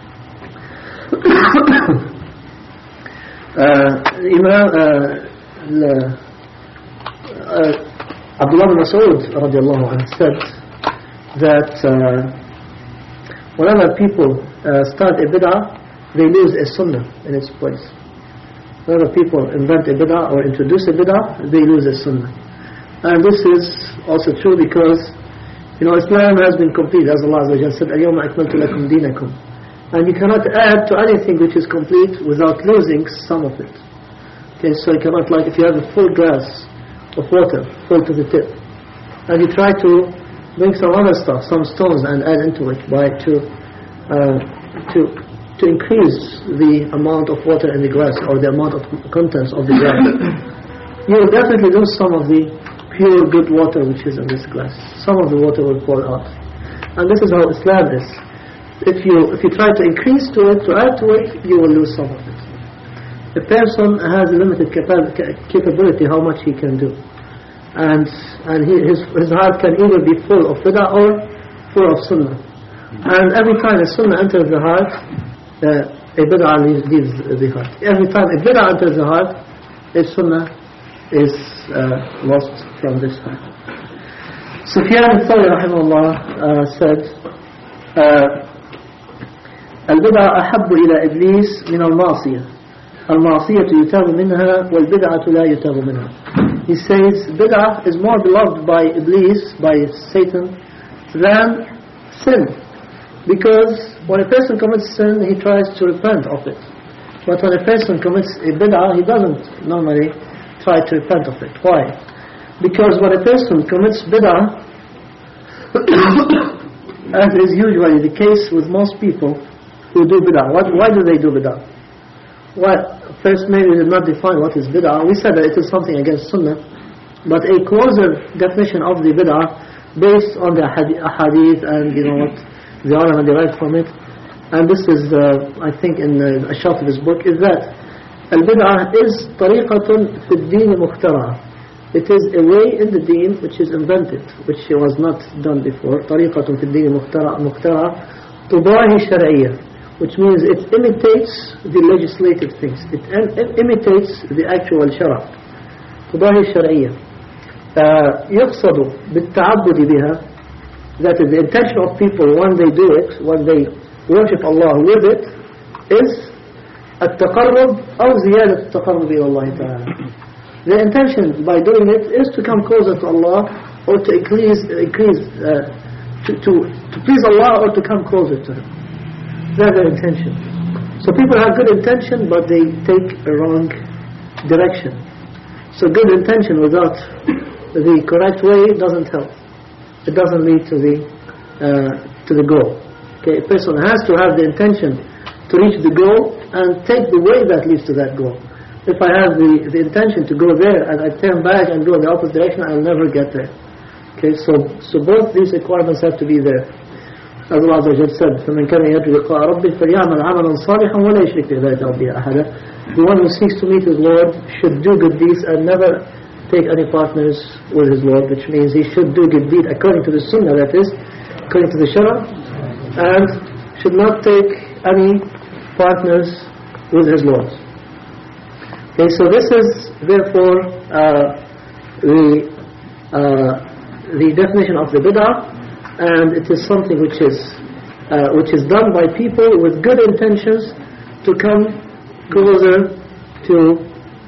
S1: uh, Imam uh, Uh, Abdullah bin Mas'ud radiallahu anhu said that uh, whenever people uh, start a bid'ah, they lose a sunnah in its place. Whenever people invent a bid'ah or introduce a bid'ah, they lose a sunnah. And this is also true because, you know, Islam has been complete, as Allah Azza wa Jalla said, الْيَوْمَ أَكْمَلْتُ لَكُمْ دِينَكُمْ. And you cannot add to anything which is complete without losing some of it. Okay, so you cannot, like if you have a full glass of water, full to the tip, and you try to bring some other stuff, some stones, and add into it by to uh, to to increase the amount of water in the glass, or the amount of contents of the glass, you will definitely lose some of the pure good water which is in this glass. Some of the water will pour out. And this is how Islam is. If you if you try to increase to it, to add to it, you will lose some of it. A person has a limited capability how much he can do, and and he, his his heart can either be full of bid'ah or full of sunnah. And every time a sunnah enters the heart, uh, a bid'ah leaves the heart. Every time a bid'ah enters the heart, a sunnah is uh, lost from this heart. Sufyan al-Thawri rahimahullah uh, said, البدعة أحب إلى إبليس من المعصية المعصية يتاب منها والبدعة لا يتاب منها. He says bid'ah is more beloved by Iblis, by Satan, than sin, because when a person commits sin he tries to repent of it, but when a person commits a bid'ah he doesn't normally try to repent of it. Why? Because when a person commits bid'ah, as is usually the case with most people who do bid'ah. What, why do they do bid'ah? Well, first maybe we did not define what is bid'ah. We said that it is something against sunnah, but a closer definition of the bid'ah based on the hadith and you know what the ulama derived from it, and this is uh, I think in uh, Ash-Shatibi's book, is that al-bid'ah is طريقة في الدين مخترعة. It is a way in the deen which is invented, which was not done before. طريقة في الدين مخترعة تضاهي شرعية, which means it imitates the legislative things. It imitates the actual shara. تضاهي الشرعية. Uh, يقصد بالتعبد بها, that is the intention of people when they do it, when they worship Allah with it, is التقرب أو زيادة التقرب إلى الله تعالى. The intention by doing it is to come closer to Allah, or to increase, increase uh, to, to, to please Allah, or to come closer to Him. That's their intention. So people have good intention, but they take a wrong direction. So good intention without the correct way doesn't help. It doesn't lead to the uh, to the goal. Okay, a person has to have the intention to reach the goal and take the way that leads to that goal. If I have the, the intention to go there and I turn back and go in the opposite direction, I'll never get there. Okay, so so both these requirements have to be there. As Allah said, فَمَنْ كَانَ يَرْجُو لِقَاءَ رَبِّهِ فَلْيَعْمَلْ عَمَلًا صَالِحًا وَلَا يُشْرِكْ بِعِبَادَةِ رَبِّهِ أَحَدًا. The one who seeks to meet his Lord should do good deeds and never take any partners with his Lord, which means he should do good deed according to the Sunnah, that is, according to the Shara, and should not take any partners with his Lord. Okay, so this is therefore uh, the uh, the definition of the bid'ah, and it is something which is uh, which is done by people with good intentions to come closer to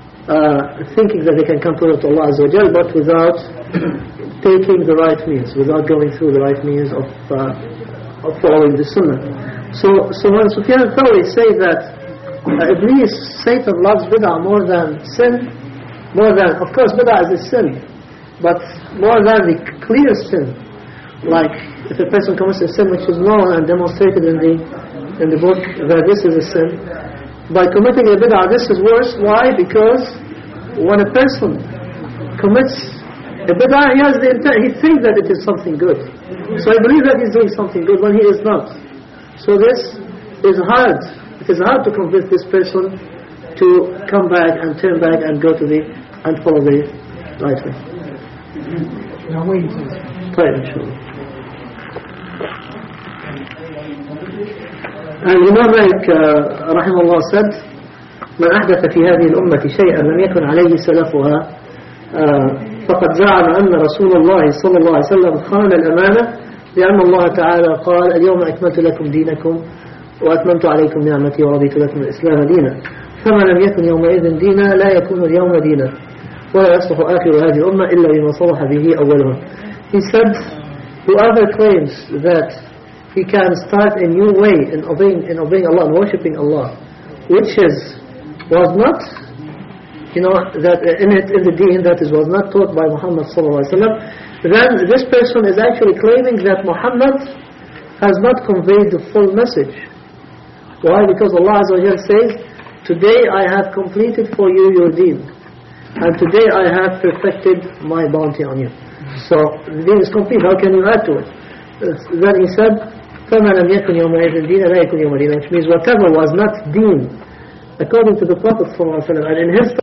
S1: uh, thinking that they can come closer to Allah Azza wa Jal, but without taking the right means, without going through the right means of uh, of following the Sunnah. So, so when Sufyan al-Thawri say that Uh, Iblis, Satan loves bid'ah more than sin, more than, of course bid'ah is a sin, but more than the clear sin, like if a person commits a sin which is known and demonstrated in the in the book that this is a sin, by committing a bid'ah this is worse. Why? Because when a person commits a bid'ah, he has the intent, he thinks that it is something good, so I believe that he's doing something good when he is not. So this is hard. It is hard to convince this person to come back and turn back and go to the and follow the right way.
S4: Now wait until
S1: Right, inshallah. And Imam Malik uh, rahimahullah said, من أحدث في هذه الأمة شيئا لم يكن عليه سلفها فقد زعم أن رسول الله صلى الله عليه وسلم خان الأمانة, لأن الله تعالى قال اليوم أكملت لكم دينكم وأتممت عليكم نعمتي ورضيت لكم الإسلام دينا, فما لم يكن يومئذ دينا لا يكون اليوم دينا ولا يصلح آخر هذه الأمة إلا بما صلح به أولها. He said, whoever claims that he can start a new way in obeying, in obeying Allah and worshipping Allah, which is was not, you know, that in it in the deen that is was not taught by Muhammad sallallahu alaihi wasallam, then this person is actually claiming that Muhammad has not conveyed the full message. Why? Because Allah Azza wa Jalla says, today I have completed for you your deen, and today I have perfected my bounty on you. So the deen is complete. How can you add to it? Then he said, فَمَا لَمْ يَكُنْ يَوْمَئِذٍ دِينًا لَا يَكُنْ يَوْمَ دِينًا, which means whatever was not deen according to the Prophet sallallahu alaihi wasallam and in his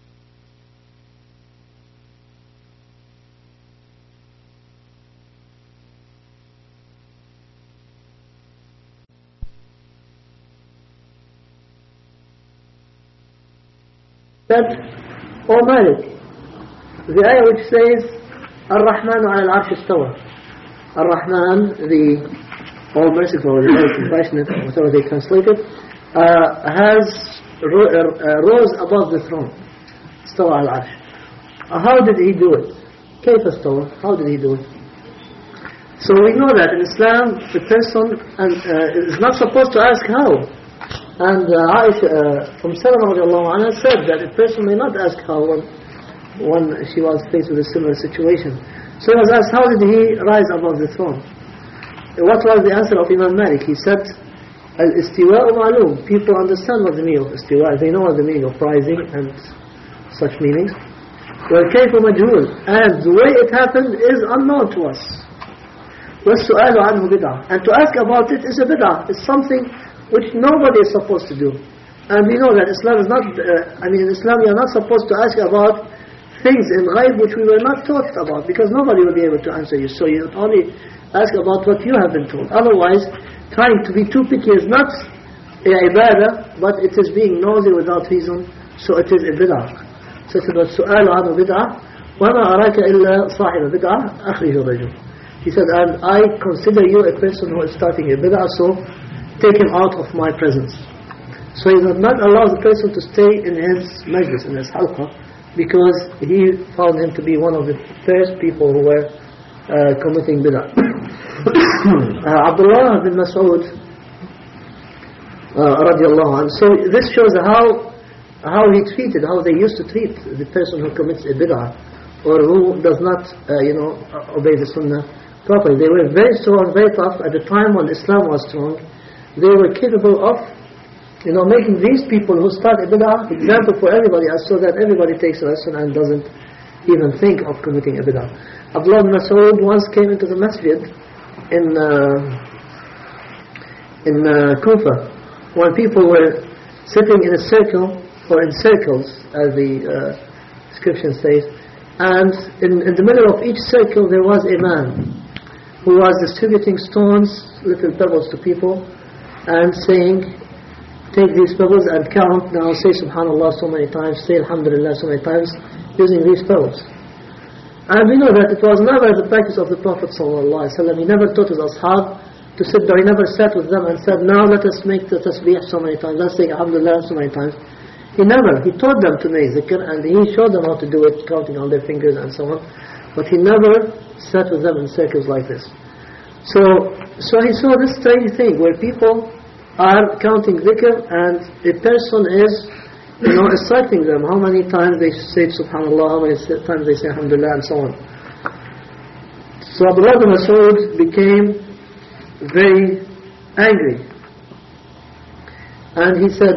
S1: said, O Malik, the ayah which says Ar-Rahmanu ala al-Arsh istawa, Ar-Rahman, the All-Merciful, or the Very Compassionate, whatever they translate it, uh, has ro- uh, rose above the throne. Istawa al-Arsh. Uh, how did he do it? Kayf istawa? How did he do it? So we know that in Islam, the person and, uh, is not supposed to ask how. And uh, Aisha uh, from Salama radiallahu anha said that a person may not ask how when, when she was faced with a similar situation. So he was asked, how did he rise above the throne? What was the answer of Imam Malik? He said, Al-istiwa'u ma'loom. People understand what the meaning of istiwa', they know what the meaning of rising and such meanings. Wal-kayfu majhul. And the way it happened is unknown to us. وَالسُّؤَالُ عَنْهُ بِدْعَةٌ. And to ask about it is a bid'ah. It's something which nobody is supposed to do. And we know that Islam is not, uh, I mean in Islam we are not supposed to ask about things in ghaib which we were not taught about, because nobody will be able to answer you. So you only ask about what you have been told. Otherwise, trying to be too picky is not a ibadah, but it is being nosy without reason, so it is a bid'ah. So it is su'alu anhu bid'ah, وَمَا أَرَاكَ إِلَّا صَاحِبَ بِدْعَةٍ أَخْرِجُ الرَّجُلِ. He said, and I consider you a person who is starting a bid'ah, so take him out of my presence. So he does not allow the person to stay in his majlis, in his halqa, because he found him to be one of the first people who were uh, committing bid'ah. uh, Abdullah bin Mas'ud uh, radiallahu anhu. So this shows how how he treated, how they used to treat the person who commits a bid'ah or who does not uh, you know obey the sunnah properly. They were very strong, very tough. At the time when Islam was strong, they were capable of you know making these people who start a bid'ah example for everybody else, so that everybody takes a lesson and doesn't even think of committing a bid'ah. Abdullah bin Mas'ud once came into the masjid in uh, in uh, Kufa, when people were sitting in a circle, or in circles as the uh, description says, and in, in the middle of each circle there was a man who was distributing stones, little pebbles to people, and saying, take these pebbles and count, now say subhanallah so many times, say alhamdulillah so many times, using these pebbles. And we know that it was never the practice of the Prophet ﷺ. He never taught his ashab to sit there. He never sat with them and said, now let us make the tasbih so many times, let's say alhamdulillah so many times. He never. He taught them to make zikr, and he showed them how to do it, counting on their fingers and so on. But he never sat with them in circles like this. So, so he saw this strange thing where people are counting zikr and a person is, you know, instructing them how many times they say subhanallah, how many times they say alhamdulillah, and so on. So Abdullah bin Mas'ud became very angry, and he said,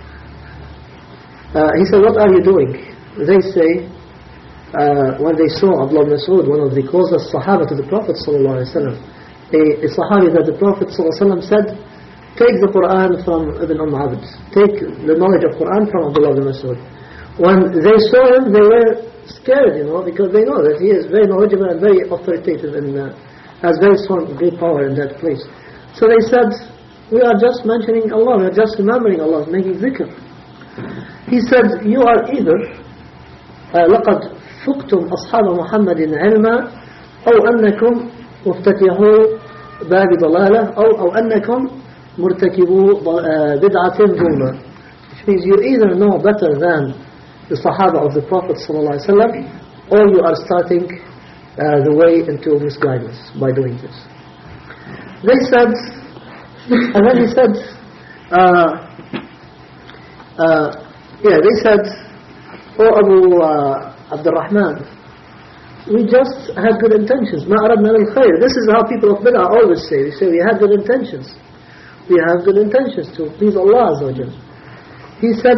S1: uh, he said, what are you doing? They say, uh, when they saw Abdullah bin Mas'ud, one of the closest Sahaba to the Prophet sallallahu alaihi wasallam, a, a Sahabi that the Prophet sallallahu alaihi wasallam said, take the Quran from Ibn Umm Abd, take the knowledge of Quran from Abdullah bin Mas'ud. When they saw him, they were scared, you know, because they know that he is very knowledgeable and very authoritative and uh, has very strong, great power in that place. So they said, we are just mentioning Allah, we are just remembering Allah, making zikr. He said, you are either لَقَدْ فُقْتُمْ أَصْحَابَ مُحَمَّدٍ عِلْمًا أو أنكم مفتتحوا باب ضلالة أو أو أنكم مرتكبوا بدعة ظلمة, which means you either know better than the Sahaba of the Prophet ﷺ, or you are starting uh, the way into misguidance by doing this. They said, and then he said, uh, uh, yeah, they said, oh Abu uh, Abdul Rahman, we just had good intentions. ما أردنا للخير. This is how people of Bid'ah always say. They say we had good intentions. We have good intentions to please Allah Azza wa Jal. He said,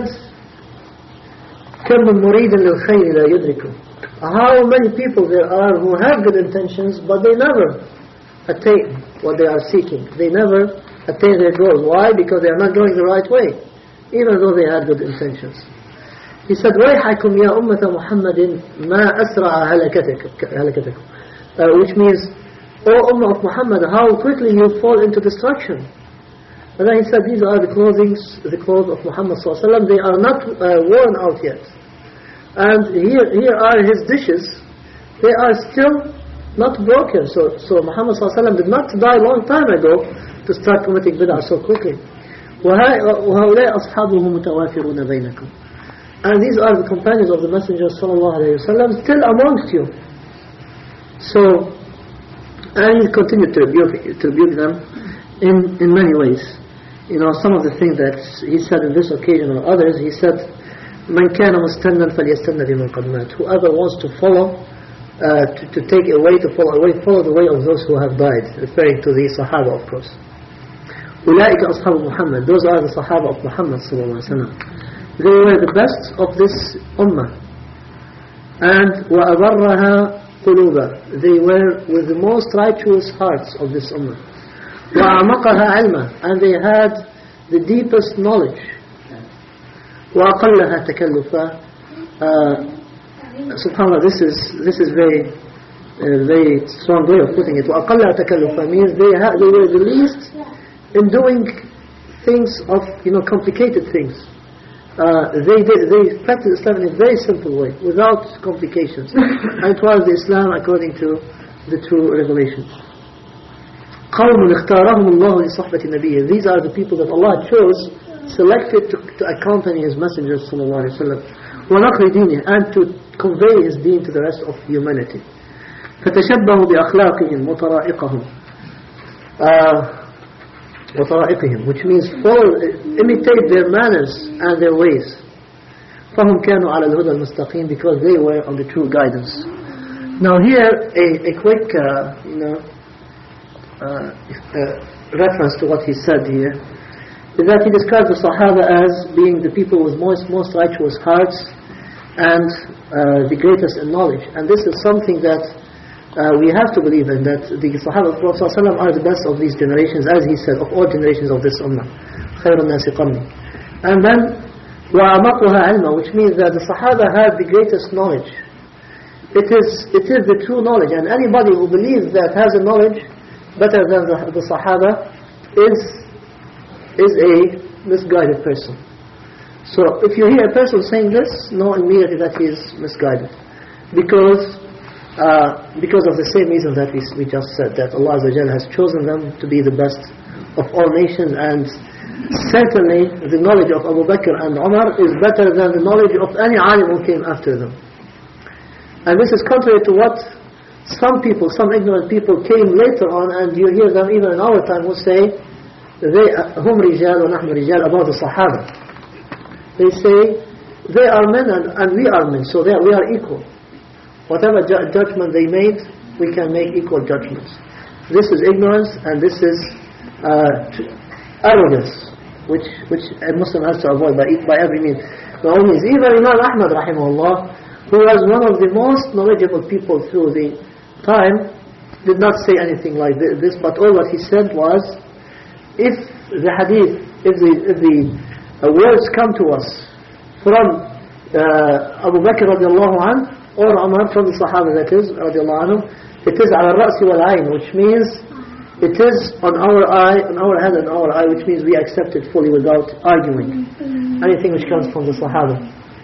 S1: كم من مريد للخير لا يدركه. How many people there are who have good intentions but they never attain what they are seeking. They never attain their goals. Why? Because they are not going the right way, even though they had good intentions. He said, وَيْحَكُمْ يَا أُمَّةَ مُحَمَّدٍ مَا أَسْرَعَ هَلَكَتَكُمْ, uh, which means, O Ummah of Muhammad, how quickly you fall into destruction. And then he said, these are the clothings, the clothes of Muhammad sallallahu alaihi wasallam. They are not uh, worn out yet. And here, here are his dishes. They are still not broken. So, so Muhammad sallallahu alaihi wasallam did not die a long time ago to start committing bid'ah so quickly. وَهَؤُلَاءِ أَصْحَابُهُ مُتَوَافِرُونَ بَيْنَكُمْ. And these are the companions of the Messenger sallallahu alaihi wasallam, still amongst you. So, and he continued to rebuke, to rebuke them in, in many ways. You know, some of the things that he said in this occasion or others, he said, مَنْ كَانَ مُسْتَنًّا فَلْيَسْتَنَّ بِمَنْ قَدْ مَاتْ. Whoever wants to follow, uh, to, to take away, to follow away, follow the way of those who have died, referring to the Sahaba, of course. أُولَٰئِكَ أَصْحَابُ مُحَمَّدٍ. Those are the Sahaba of Muhammad sallallahu alaihi wasallam. They were the best of this ummah. And وَأَبَرَّهَا قُلُوبًا. They were with the most righteous hearts of this ummah. وَأَعْمَقَهَا عِلْمًا. And they had the deepest knowledge. وَأَقَلَّهَا تَكَلُّفًا. uh, SubhanAllah, this is this is very uh, very strong way of putting it. وَأَقَلَّهَا تَكَلُّفًا means they, ha- they were the least in doing things of, you know, complicated things. Uh, they did, they practiced Islam in a very simple way, without complications. And it was the Islam according to the true revelation. قَوْمٌ اخْتَارَهُمُ اللَّهُ لِصَحْبَةِ نَبِيِّهِ. These are the people that Allah chose, selected to, to accompany His Messenger sallallahu alaihi wasallam, وَنَقْلِ دِينِهِ, and to convey His deen to the rest of humanity. فَتَشَبَّهُ بِأَخْلَاقِهِمْ وَطَرَائِقَهُمْ. Uh, وطرائقهم, which means follow, imitate their manners and their ways. فهم كانوا على الهدى المستقيم, because they were on the true guidance. Now here a, a quick uh, you know uh, uh, reference to what he said here is that he describes the Sahaba as being the people with most most righteous hearts and uh, the greatest in knowledge. And this is something that Uh, we have to believe in, that the Sahaba of Prophet ﷺ are the best of these generations, as he said, of all generations of this ummah. خَيْرُ النَّاسِ قَرْنِي. And then وَعَمَقُهَا عِلْمًا, which means that the Sahaba had the greatest knowledge. It is it is the true knowledge, and anybody who believes that has a knowledge better than the, the Sahaba is is a misguided person. So if you hear a person saying this, know immediately that he is misguided, because Uh, because of the same reason that we, we just said, that Allah Azza wa Jalla has chosen them to be the best of all nations, and certainly the knowledge of Abu Bakr and Umar is better than the knowledge of any alim who came after them. And this is contrary to what some people, some ignorant people came later on, and you hear them even in our time who say, they hum rijal wa nahnu rijal, about the Sahaba. They say, they are men and, and we are men, so they are, we are equal. Whatever ju- judgment they made, we can make equal judgments. This is ignorance, and this is uh, t- arrogance, which which a Muslim has to avoid by by every means. Not only is even Imam Ahmad rahimahullah, who was one of the most knowledgeable people through the time, did not say anything like this, but all what he said was, if the hadith, if the, if the uh, words come to us from uh, Abu Bakr radiallahu anhu, or Umar, from the Sahaba, that is, radiallahu anhu, it is على الرأس والعين, which means it is on our eye, on our head and our eye, which means we accept it fully without arguing anything which comes from the Sahaba.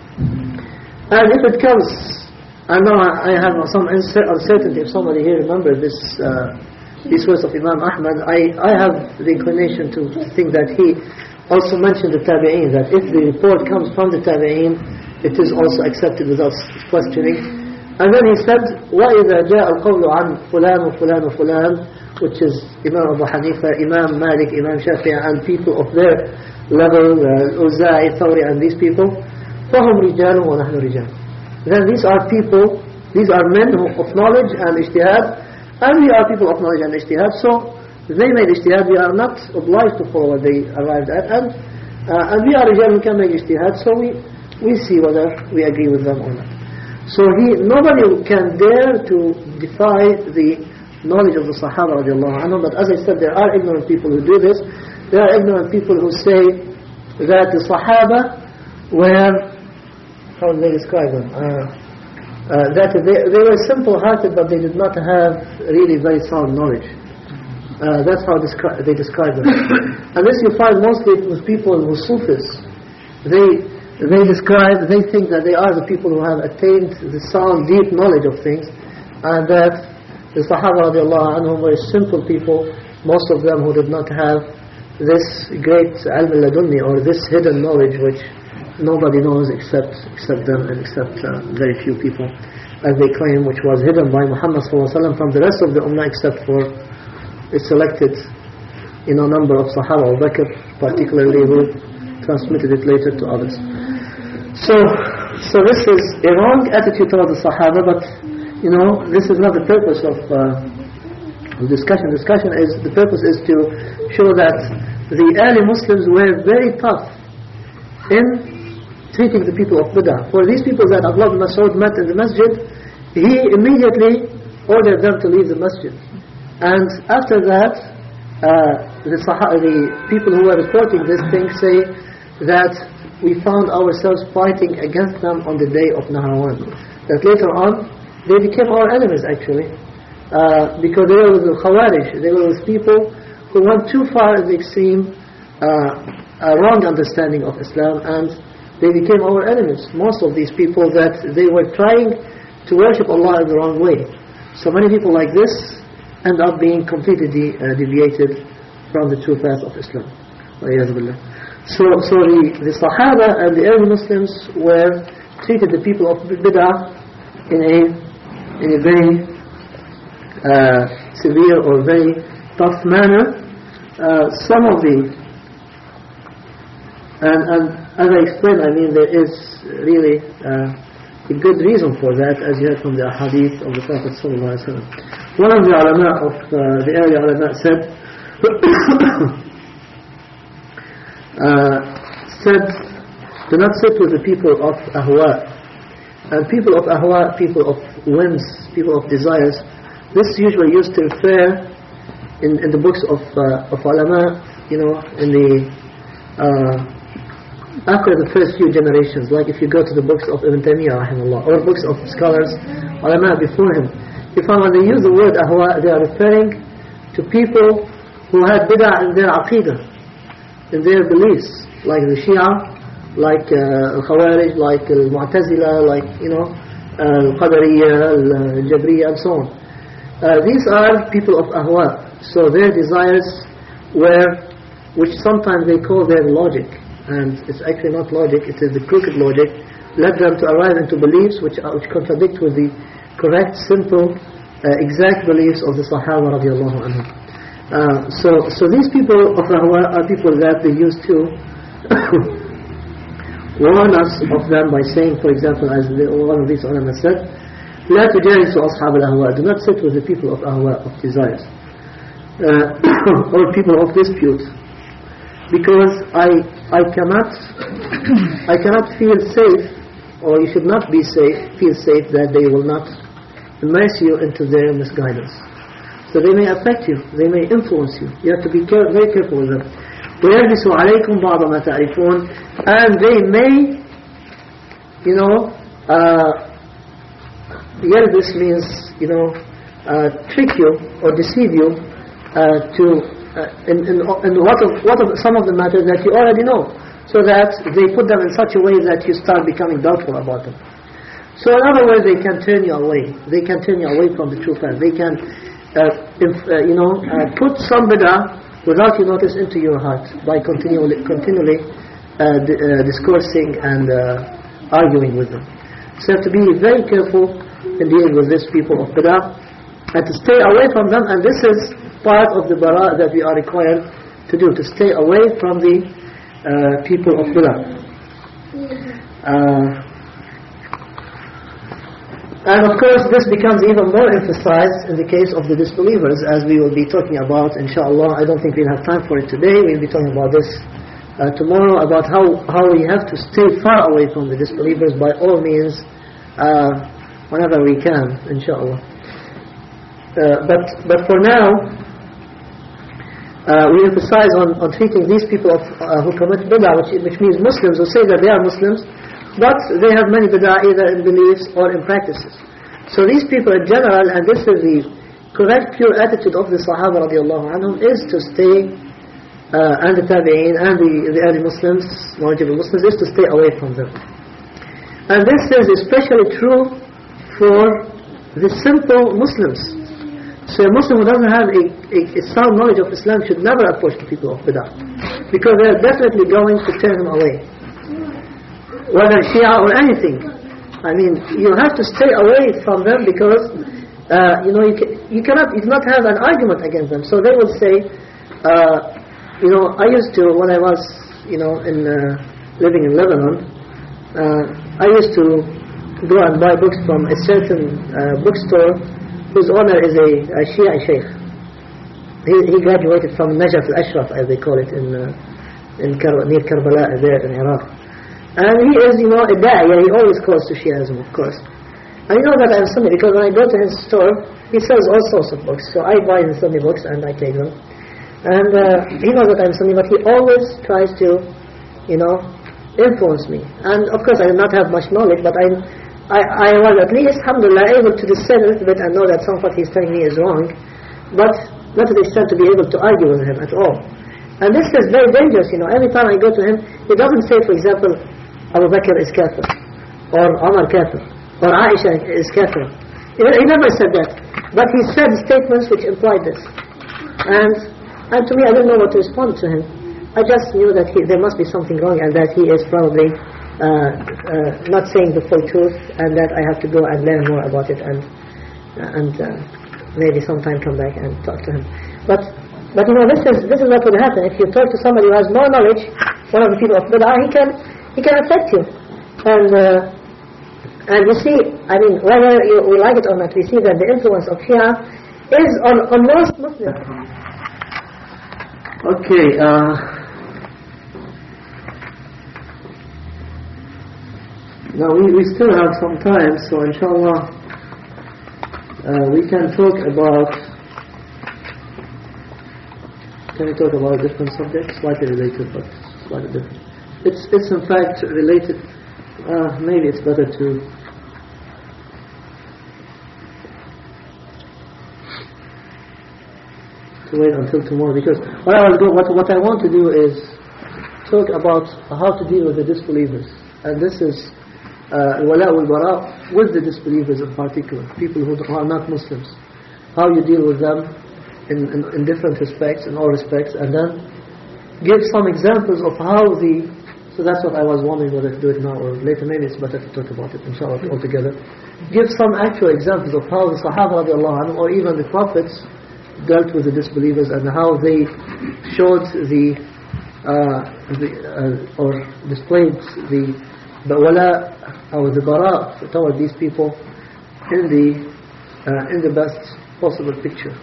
S1: And if it comes, I know I have some uncertainty if somebody here remembers this uh, these words of Imam Ahmad. I, I have the inclination to think that he also mentioned the Tabi'een, that if the report comes from the Tabi'een, it is also accepted without questioning. And then he said, وَإِذَا جَاءَ الْقَوْلُ عَنْ فُلَانُ وَفُلَانُ وَفُلَانُ, which is Imam Abu Hanifa, Imam Malik, Imam Shafi'i, and people of their level, uh, Uza'i, Thawri, and these people, فَهُمْ رِجَالٌ وَنَحْنُ رِجَالٌ. Then these are people, these are men who, of knowledge and ijtihad, and we are people of knowledge and ijtihad, so they made ijtihad, we are not obliged to follow what they arrived at, and, uh, and we are rijal who can make ijtihad, so we we see whether we agree with them or not. So he, nobody can dare to defy the knowledge of the Sahaba radiallahu anhu, but as I said, there are ignorant people who do this. There are ignorant people who say that the Sahaba were, how do they describe them? Uh, uh, that they, they were simple-hearted, but they did not have really very sound knowledge. Uh, that's how descri- they describe them. And this you find mostly with people who Sufis. They They describe, they think that they are the people who have attained the sound, deep knowledge of things, and that The Sahaba radiallahu anhum were simple people, most of them who did not have this great ilm al-ladunni, or this hidden knowledge which nobody knows except except them and except uh, very few people, as they claim, which was hidden by Muhammad sallallahu alaihi wasallam from the rest of the ummah except for a selected, you know, number of Sahaba. Abu Bakr particularly, who transmitted it later to others. So, so this is a wrong attitude toward the Sahaba, but you know, this is not the purpose of uh, the discussion. Discussion is, the purpose is to show that the early Muslims were very tough in treating the people of Bid'ah. For these people that Abdullah bin Mas'ud met in the masjid, he immediately ordered them to leave the masjid. And after that, uh, the, Sahaba, the people who were reporting this thing say that we found ourselves fighting against them on the day of Nahrawan. That later on, they became our enemies actually, uh, because they were with the Khawarij. They were with people who went too far in the extreme, uh, a wrong understanding of Islam, and they became our enemies. Most of these people, that they were trying to worship Allah in the wrong way. So many people like this end up being completely de uh, deviated from the true path of Islam. So, so the, the Sahaba and the early Muslims were treated the people of Bid'ah in a in a very uh, severe or very tough manner. Uh, some of the and, and as I explained, I mean there is really uh, a good reason for that, as you heard from the hadith of the Prophet sallallahu alaihi wasallam. One of the ulama of uh, the early ulama said uh, said do not sit with the people of ahwa. And people of ahwa, people of whims, people of desires, this usually used to refer in, in the books of uh, of ulama, you know, in the uh, after the first few generations. Like if you go to the books of Ibn Taymiyyah rahimahullah, or books of scholars, ulama before him, you find when they use the word ahwa, they are referring to people who had bid'ah in their aqidah, in their beliefs, like the Shia, like uh, Al-Khawarij, like Al-Mu'tazila, like, you know, Al-Qadariyya, Al-Jabriyya, and so on. Uh, these are people of ahwa. So their desires were, which sometimes they call their logic, and it's actually not logic, it is the crooked logic, led them to arrive into beliefs which, are, which contradict with the correct, simple, uh, exact beliefs of the Sahaba radiallahu anhum. Uh, so, so these people of ahwa are people that they used to warn us of them by saying, for example, as the, one of these ulama said, لا تجالسوا أصحاب الأهواء, do not sit with the people of ahwa, of desires, uh, or people of dispute, because I I cannot I cannot feel safe, or you should not be safe feel safe that they will not immerse you into their misguidance. So they may affect you, they may influence you. You have to be care very careful with them. وَيَلْبِسُ عَلَيْكُمْ بَعْضَ مَا تَعْرِفُونَ, and they may, you know, uh, yalbis means, you know, uh, trick you or deceive you uh, to uh, in, in, in what of, what of some of the matters that you already know, so that they put them in such a way that you start becoming doubtful about them. So in other words, they can turn you away. They can turn you away from the true path. They can, uh, if, uh, you know, uh, put some bid'ah without you notice into your heart by continually, continually uh, d uh, discoursing and uh, arguing with them. So you have to be very careful in dealing with these people of bid'ah, and to stay away from them. And this is part of the bara that we are required to do, to stay away from the uh, people of bid'ah. Uh, And of course this becomes even more emphasized in the case of the disbelievers, as we will be talking about inshallah. I don't think we'll have time for it today. We'll be talking about this uh, tomorrow, about how, how we have to stay far away from the disbelievers by all means, uh, whenever we can, inshallah. Uh, but, but for now, uh, we emphasize on, on treating these people of, uh, who commit bid'ah, which, which means Muslims who say that they are Muslims, but they have many bid'ah either in beliefs or in practices. So these people in general, and this is the correct pure attitude of the Sahaba radiallahu anhum, is to stay, uh, and the Tabi'een and the, the early Muslims, knowledgeable Muslims, is to stay away from them. And this is especially true for the simple Muslims. So a Muslim who doesn't have a, a, a sound knowledge of Islam should never approach the people of Bid'ah, because they are definitely going to turn him away, whether Shia or anything. I mean, you have to stay away from them, because uh, you know you, ca- you cannot you cannot have an argument against them. So they will say, uh, you know, I used to, when I was you know in uh, living in Lebanon, uh, I used to go and buy books from a certain uh, bookstore whose owner is a, a Shia Sheikh. He, he graduated from Najaf al-Ashraf, as they call it, in uh, in Kar- near Karbala, there in Iraq. And he is, you know, a da'iyah. He always calls to Shiaism, of course. And you know that I'm Sunni, because when I go to his store, he sells all sorts of books. So I buy his Sunni books and I take them. And uh, he knows that I'm Sunni, but he always tries to, you know, influence me. And of course I did not have much knowledge, but I I, I was at least, alhamdulillah, able to discern a little bit and know that some of what he's telling me is wrong, but not to the extent to be able to argue with him at all. And this is very dangerous, you know. Every time I go to him, he doesn't say, for example, Abu Bakr is kafir, or Umar kafir, or Aisha is kafir. He, he never said that. But he said statements which implied this. And and to me, I didn't know what to respond to him. I just knew that he, there must be something wrong, and that he is probably uh, uh, not saying the full truth, and that I have to go and learn more about it, and uh, and uh, maybe sometime come back and talk to him. But but you know, this is this is what will happen if you talk to somebody who has more knowledge. One of the people of Bid'ah, he can he can affect you, and uh, and you see, I mean, whether you, we like it or not, we see that the influence of Shia is on on most Muslims. Okay. Uh, Now we, we still have some time, so inshallah uh, we can talk about can we talk about different subjects, slightly related but slightly different. It's it's in fact related. Uh, maybe it's better to to wait until tomorrow, because what I was go, what what I want to do is talk about how to deal with the disbelievers, and this is. Uh, wala wal bara with the disbelievers in particular, people who are not Muslims, how you deal with them in, in, in different respects, in all respects, and then give some examples of how the, so that's what I was wondering whether to do it now or later. Maybe it's better to talk about it inshallah all together. Give some actual examples of how the Sahaba radiallahu anhu, or even the Prophets, dealt with the disbelievers, and how they showed the, uh, the uh, or displayed the the wala or the bara toward these people in the uh, in the best possible picture.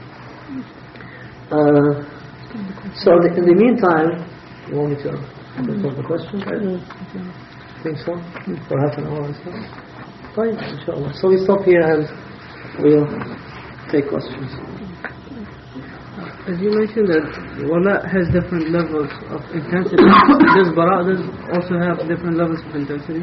S1: Uh, so the, in the meantime, you want me to answer the question? I think so. For half an hour or so. Fine, inshallah. So we stop here and we'll take questions.
S6: As you mentioned that wala has different levels of intensity, does bara does also have different levels of intensity?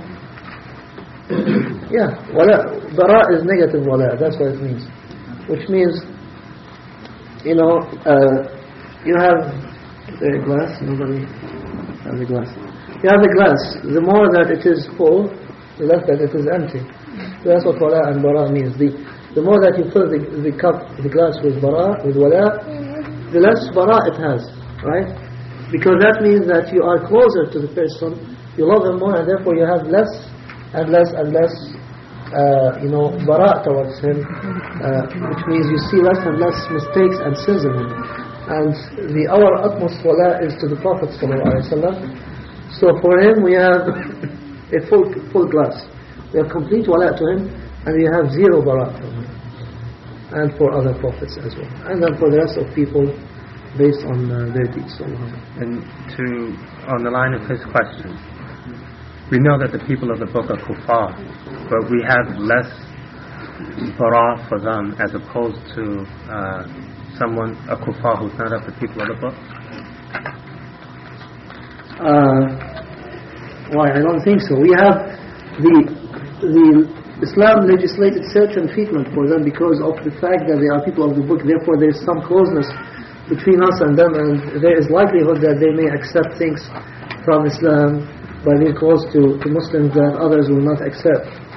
S1: Yeah, wala, bara is negative wala, that's what it means. Which means, you know, uh, you have a glass, nobody has a glass. You have a glass, the more that it is full, the less that it is empty. So that's what wala and bara means. The the more that you fill the, the cup, the glass with bara, with wala, the less bara it has, right? Because that means that you are closer to the person, you love him more, and therefore you have less and less and less, uh, you know, bara towards him, uh, which means you see less and less mistakes and sins in him. And the our utmost wala is to the Prophet ﷺ. So for him we have a full full glass. We have complete wala to him, and we have zero bara from him. And for other prophets as well, and then for the rest of people based on uh, their deeds.
S7: And to on the line of his question, we know that the people of the book are kuffar, but we have less bara for them as opposed to uh, someone a kuffar who's not of the people of the book.
S1: Uh, why? I don't think so. We have the the. Islam legislated certain treatment for them because of the fact that they are people of the book. Therefore there is some closeness between us and them, and there is likelihood that they may accept things from Islam by being close to, to Muslims that others will not accept.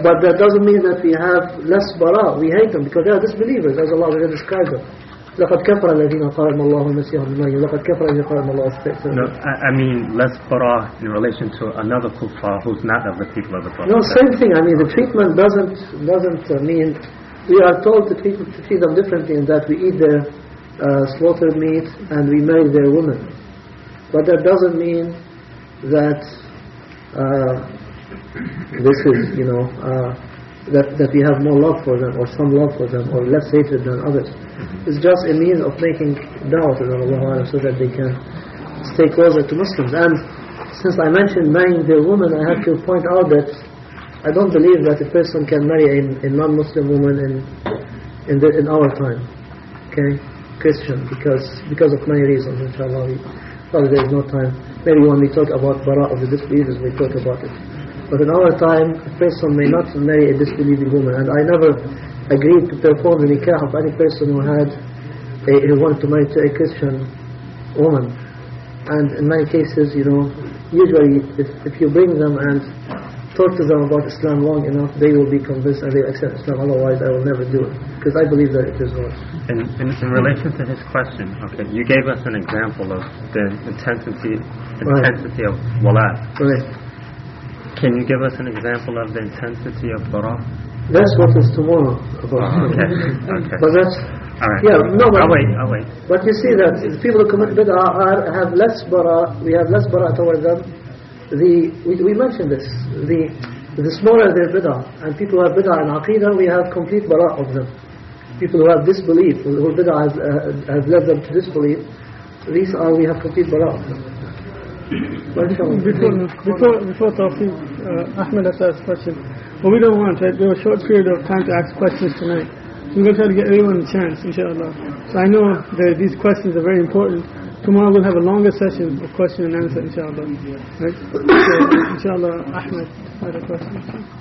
S1: But that doesn't mean that we have less bara. We hate them because they are disbelievers, as Allah already described them. لقد كفر الذين قالوا الله المسيح ابن مريم لقد كفر الذين قالوا الله استغفر.
S7: No, I, I mean less bara in relation to another kuffar who's not of the people of the Prophet.
S1: No, same thing. I mean, the treatment doesn't doesn't uh, mean we are told to treat to treat them differently in that we eat their uh, slaughtered meat and we marry their women. But that doesn't mean that uh, this is, you know, uh, that that we have more love for them or some love for them or less hatred than others. It's just a means of making da'wah to them, Allah, so that they can stay closer to Muslims. And since I mentioned marrying their woman, I have to point out that I don't believe that a person can marry a, a non-Muslim woman in in, the, in our time, okay, Christian, because because of many reasons. Inshallah, we, probably there is no time. Maybe when we talk about bara of the disbelievers, we talk about it. But in our time, a person may not marry a disbelieving woman, and I never agreed to perform the nikah of any person who had a, who wanted to marry to a Christian woman. And in many cases, you know, usually if, if you bring them and talk to them about Islam long enough, they will be convinced and they will accept Islam. Otherwise, I will never do it, because I believe that it is wrong.
S7: In, in, in relation to his question, okay, you gave us an example of the intensity intensity right. of wala.
S1: Right.
S7: Can you give us an example of the intensity of bara?
S1: That's what is tomorrow about.
S7: Oh, okay. Okay.
S1: But that's
S7: all right.
S1: Yeah, no, but,
S7: I'll wait. I'll wait.
S1: But you see that the people who commit bid'ah are, have less bara. We have less bara toward them. The we, we mentioned this. The the smaller their bid'ah, and people who have bid'ah and aqidah, we have complete bara of them. People who have disbelief, who bid'ah has, uh, has led them to disbelief, these are we have complete bara of them.
S2: Before before before Tawfiq, uh, Ahmed has asked a question. But we don't want, right? We have a short period of time to ask questions tonight. So we're going to try to get everyone a chance, inshallah. So I know that these questions are very important. Tomorrow we'll have a longer session of question and answer, inshallah. Right? So, inshallah, Ahmed had a question.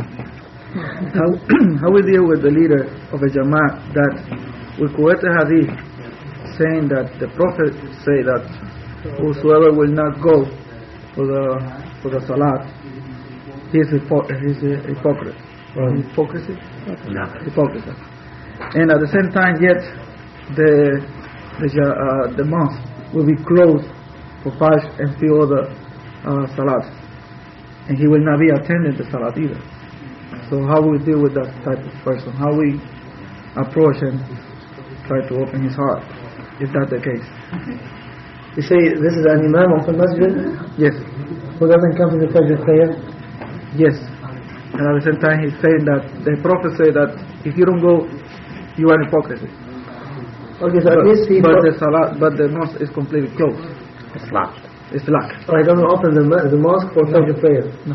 S3: How how we deal with the leader of a Jama'at that we quote a hadith saying that the Prophet say that whosoever will not go for the for the salat, he is hypo- he's a hypocrite. Or hypocrisy?
S7: No.
S3: Hypocrisy. And at the same time, yet the the uh, the mosque will be closed for Fajr and few other uh, salat, and he will not be attending the salat either. So how we deal with that type of person? How we approach and try to open his heart? Is that the case?
S1: You say this is an imam of the masjid?
S3: Yes.
S1: Who doesn't come to the Fajr prayer?
S3: Yes. And at the same time he's saying that the Prophet said that if you don't go, you are hypocrisy.
S1: Okay, so
S3: but,
S1: at least he
S3: but the salat, but the mosque is completely closed.
S7: It's locked.
S3: It's locked.
S1: Oh, he doesn't open the, the mosque for Fajr prayer?
S3: No.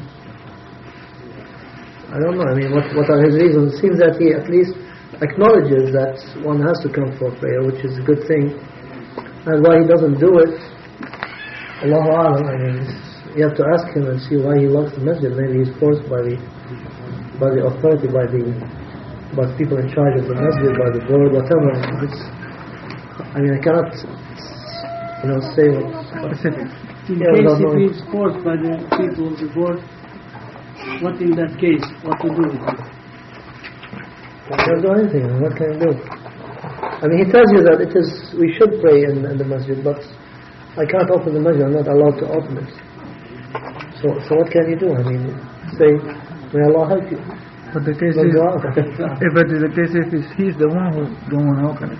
S1: I don't know, I mean, what, what are his reasons? It seems that he at least acknowledges that one has to come for prayer, which is a good thing. And why he doesn't do it, Allahu A'lam, I mean, you have to ask him and see why he loves the masjid. Maybe he's forced by the by the authority, by the by the people in charge of the masjid, by the board, whatever. It's, I mean, I cannot, you know, say what specific.
S6: In
S1: Yeah,
S6: case
S1: without
S6: if
S1: knowing.
S6: he is forced by the people of the board, what in that case? What to do with it?
S1: Can't do anything. What can you do? I mean, he tells you that it is we should pray in, in the masjid, but I can't open the masjid. I'm not allowed to open it. So, so what can you do? I mean, say, may Allah help you.
S3: But the case
S1: Don't
S3: is,
S1: go out.
S3: if it is the case, if it's, he's the one who don't want to open it.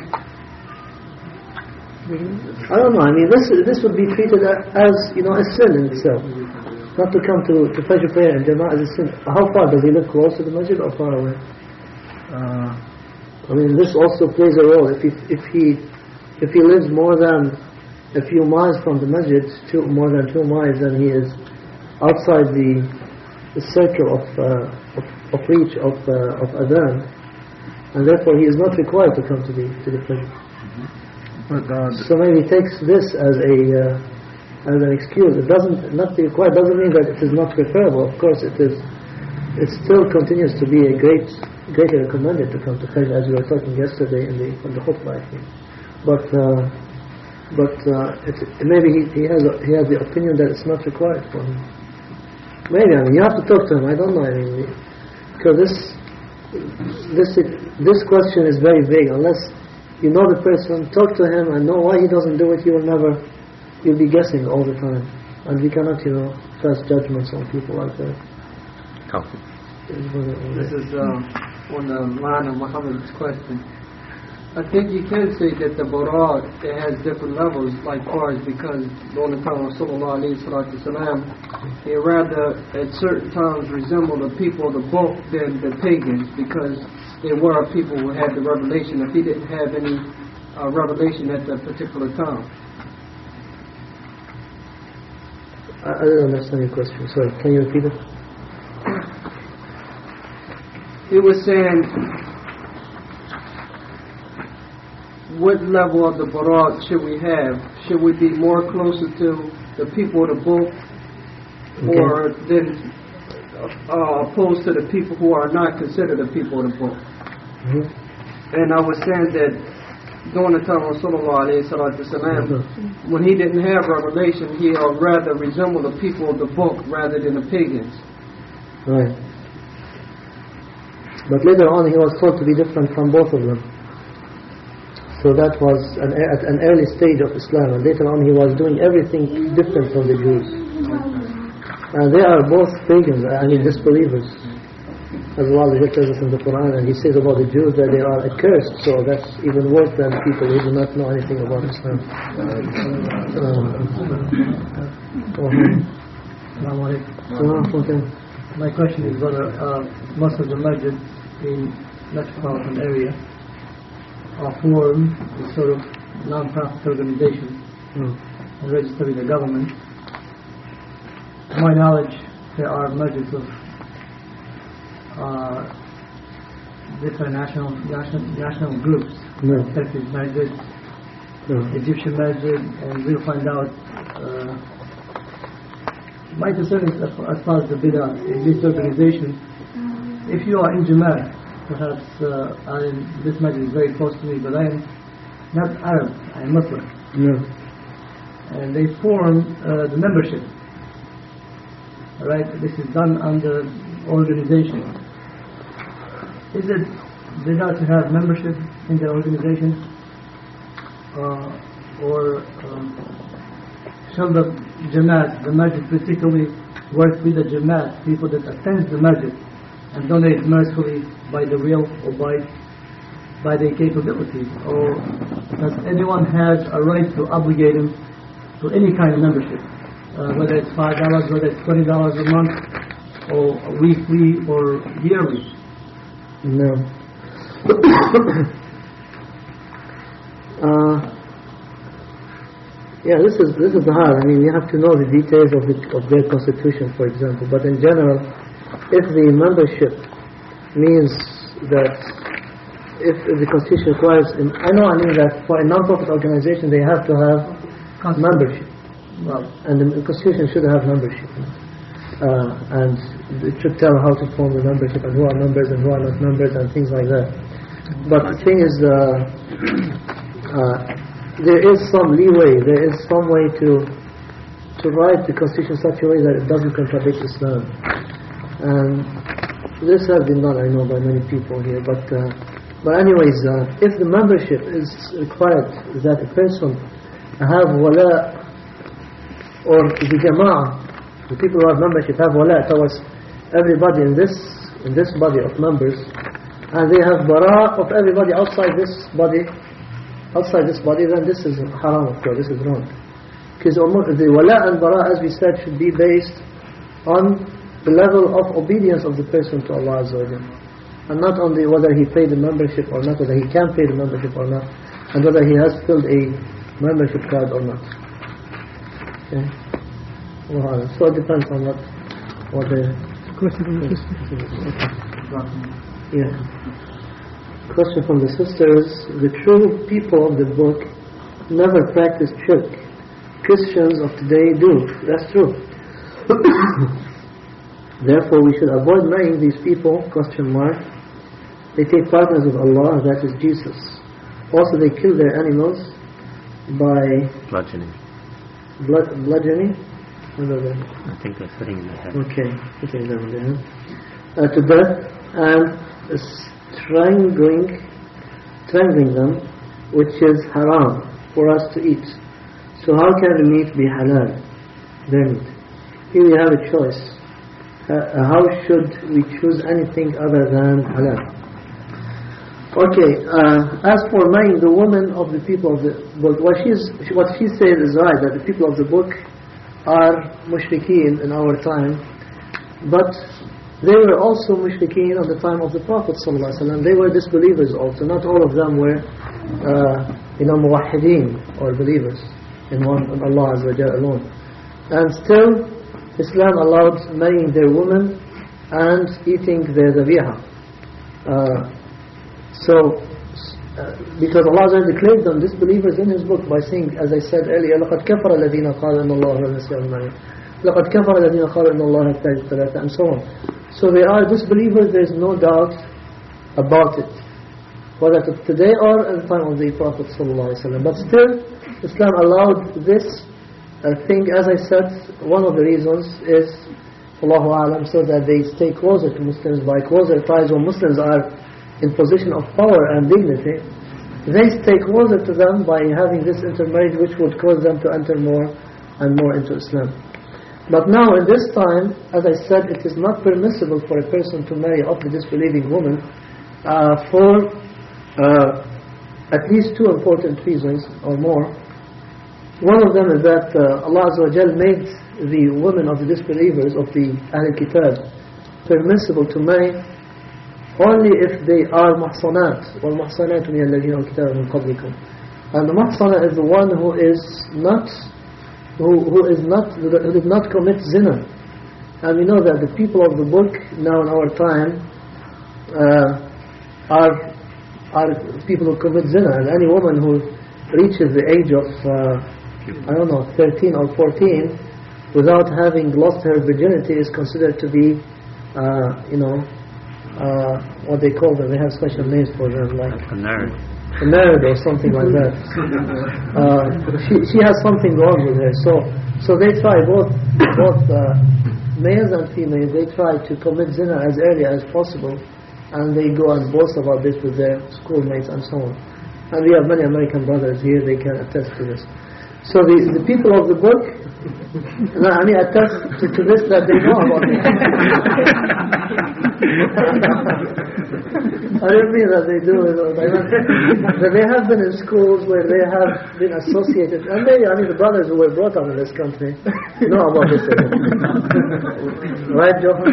S1: I don't know. I mean, this this would be treated as, you know, a sin in itself. Not to come to to Fajr prayer and Jama'ah is a sin. How far does he live? Close to the masjid or far away?
S3: Uh,
S1: I mean, this also plays a role. If he if he if he lives more than a few miles from the masjid, two, more than two miles, then he is outside the, the circle of, uh, of of reach of uh, of adhan, and therefore he is not required to come to the to the Fajr.
S3: but uh,
S1: So maybe he takes this as a uh, as an excuse. It doesn't not be required doesn't mean that it is not preferable. Of course, it is. It still continues to be a great, greatly recommended to come to Fajr, as we were talking yesterday in the in the khutbah, I think. But uh, but uh, it, maybe he, he has a, he has the opinion that it's not required for him. Maybe I mean you have to talk to him. I don't know. I mean, Because this, this, this question is very vague. Unless you know the person, talk to him and know why he doesn't do it, you will never, you'll be guessing all the time. And we cannot, you know, pass judgments on people like that.
S7: Copy.
S6: This is uh, on the line of Muhammad's question. I think you can say that the Bara'at, it has different levels like ours, because during the time of Sallallahu Alaihi Wasallam, he rather at certain times resemble the people of the book than the pagans, because they were people who had the revelation if he didn't have any uh, revelation at that particular time.
S1: I, I don't understand your question. Sorry, can you repeat it?
S6: He was saying, what level of the Bara'at should we have? Should we be more closer to the people of the book,
S1: Okay.
S6: or than uh, opposed to the people who are not considered the people of the book?
S1: Mm-hmm.
S6: And I was saying that during the time of Sallallahu Alaihi Wasallam,
S1: Mm-hmm.
S6: when he didn't have revelation, he uh, rather resembled the people of the book rather than the pagans.
S1: Right. But later on he was told to be different from both of them. So that was an, at an early stage of Islam, and later on he was doing everything different from the Jews. And they are both pagans, I mean disbelievers. As Allah tells us in the Quran, and He says about the Jews that they are accursed, so that's even worse than people who do not know anything about Islam. Um,
S4: My question is whether uh, most of the masjid in metropolitan area are formed a sort of non-profit organization
S1: mm.
S4: and registered with the government. To my knowledge, there are masjids of uh, different national national national groups.
S1: No.
S4: Turkish Masjid,
S1: No.
S4: Egyptian Masjid, and we'll find out. Uh, my concern is as far as, far as the bid'ah in this organization. If you are in Jama'at, perhaps uh, I am, this masjid is very close to me, but I am not Arab, I am Muslim.
S1: No.
S4: And they form uh, the membership. Alright, this is done under organization. Is it bid'ah to have membership in the organization? Uh, or um, shall the Jamaat, the masjid particularly, work with the Jamaat, people that attend the masjid, and donate mercifully by the will or by by their capabilities? Or does anyone have a right to obligate him to any kind of membership, uh, whether it's five dollars, whether it's twenty dollars a month, or weekly or yearly?
S1: No. uh, yeah, this is this is hard. I mean, you have to know the details of the, of their constitution, for example. But in general, if the membership means that if, if the constitution requires, I know I mean that for a non-profit organization they have to have membership. Well, and the constitution should have membership. Uh, and it should tell how to form the membership and who are members and who are not members and things like that. But the thing is, uh, uh, there is some leeway, there is some way to to write the constitution in such a way that it doesn't contradict Islam. And this has been done, I know, by many people here. But uh, but anyways, uh, if the membership is required that a person have wala, or the jama'ah, the people who have membership have wala towards everybody in this in this body of members, and they have bara of everybody outside this body, outside this body, then this is haram, of course, this is wrong. Because the wala and bara, as we said, should be based on the level of obedience of the person to Allah Azza wa Jalla, and not on the whether he paid the membership or not, whether he can pay the membership or not, and whether he has filled a membership card or not. Okay. So it depends on what what the
S3: Question from the sister.
S1: Yeah. Question from the sisters: the true people of the book never practice shirk. Christians of today do. That's true. Therefore, we should avoid marrying these people. Question mark. They take partners with Allah, that is Jesus. Also, they kill their animals by
S7: Bludgeoning.
S1: blood, bludgeoning.
S7: I think they're sitting in the head.
S1: Okay, putting them there. Uh, to death and strangling, strangling them, which is haram for us to eat. So how can the meat be halal? Their meat. Here we have a choice. Uh, how should we choose anything other than halal? Okay, uh, as for marrying the woman of the people of the book, what, she's, what she says is right, that the people of the book are mushrikeen in our time, but they were also mushrikeen on the time of the Prophet ﷺ. They were disbelievers also. Not all of them were, uh, you know, muwahideen, or believers in one in Allah Azza wa Jalla alone. And still, Islam allowed marrying their women and eating their dhabiha. Uh, so, uh, because Allah Azza wa Jalla declared them disbelievers in His book by saying, as I said earlier, لَقَدْ كَفَرَ الَّذِينَ قَالَ إِنَّ اللَّهَ هُوَ الْمَسِيحُ ابْنُ مَرْيَمَ لَقَدْ كَفَرَ الَّذِينَ قَالَ إِنَّ اللَّهَ ثَالِثُ ثَلَاثَةٍ, and so on. So they are disbelievers, there is no doubt about it, whether today or in the time of the Prophet ﷺ. But still, Islam allowed this uh, thing. As I said, one of the reasons is, Allahu A'lam, so that they stay closer to Muslims by closer ties. When Muslims are in position of power and dignity, they stay closer to them by having this intermarriage, which would cause them to enter more and more into Islam. But now in this time, as I said, it is not permissible for a person to marry off a disbelieving woman uh, for uh, at least two important reasons or more. One of them is that uh, Allah Azza wa Jal made the women of the disbelievers of the Ahl Kitab permissible to marry only if they are muhsanat, or muhsanat min alladhina al-kitab min qablikum. And the muhsana is the one who is not Who, who is not who did not commit zina. And we know that the people of the book now in our time uh, are are people who commit zina, and any woman who reaches the age of uh, I don't know thirteen or fourteen without having lost her virginity is considered to be uh, you know uh, what they call them. They have special names for them, like
S7: married.
S1: married or something like that. Uh, she she has something wrong with her. So so they try, both both uh, males and females, they try to commit zina as early as possible, and they go and boast about this with their schoolmates and so on. And we have many American brothers here, they can attest to this. So the the people of the book, I mean, attest to, to this, that they know about it. I don't mean that they do it, but they have been in schools where they have been associated, and they, I mean, the brothers who were brought up in this country know about this. Right, Johan?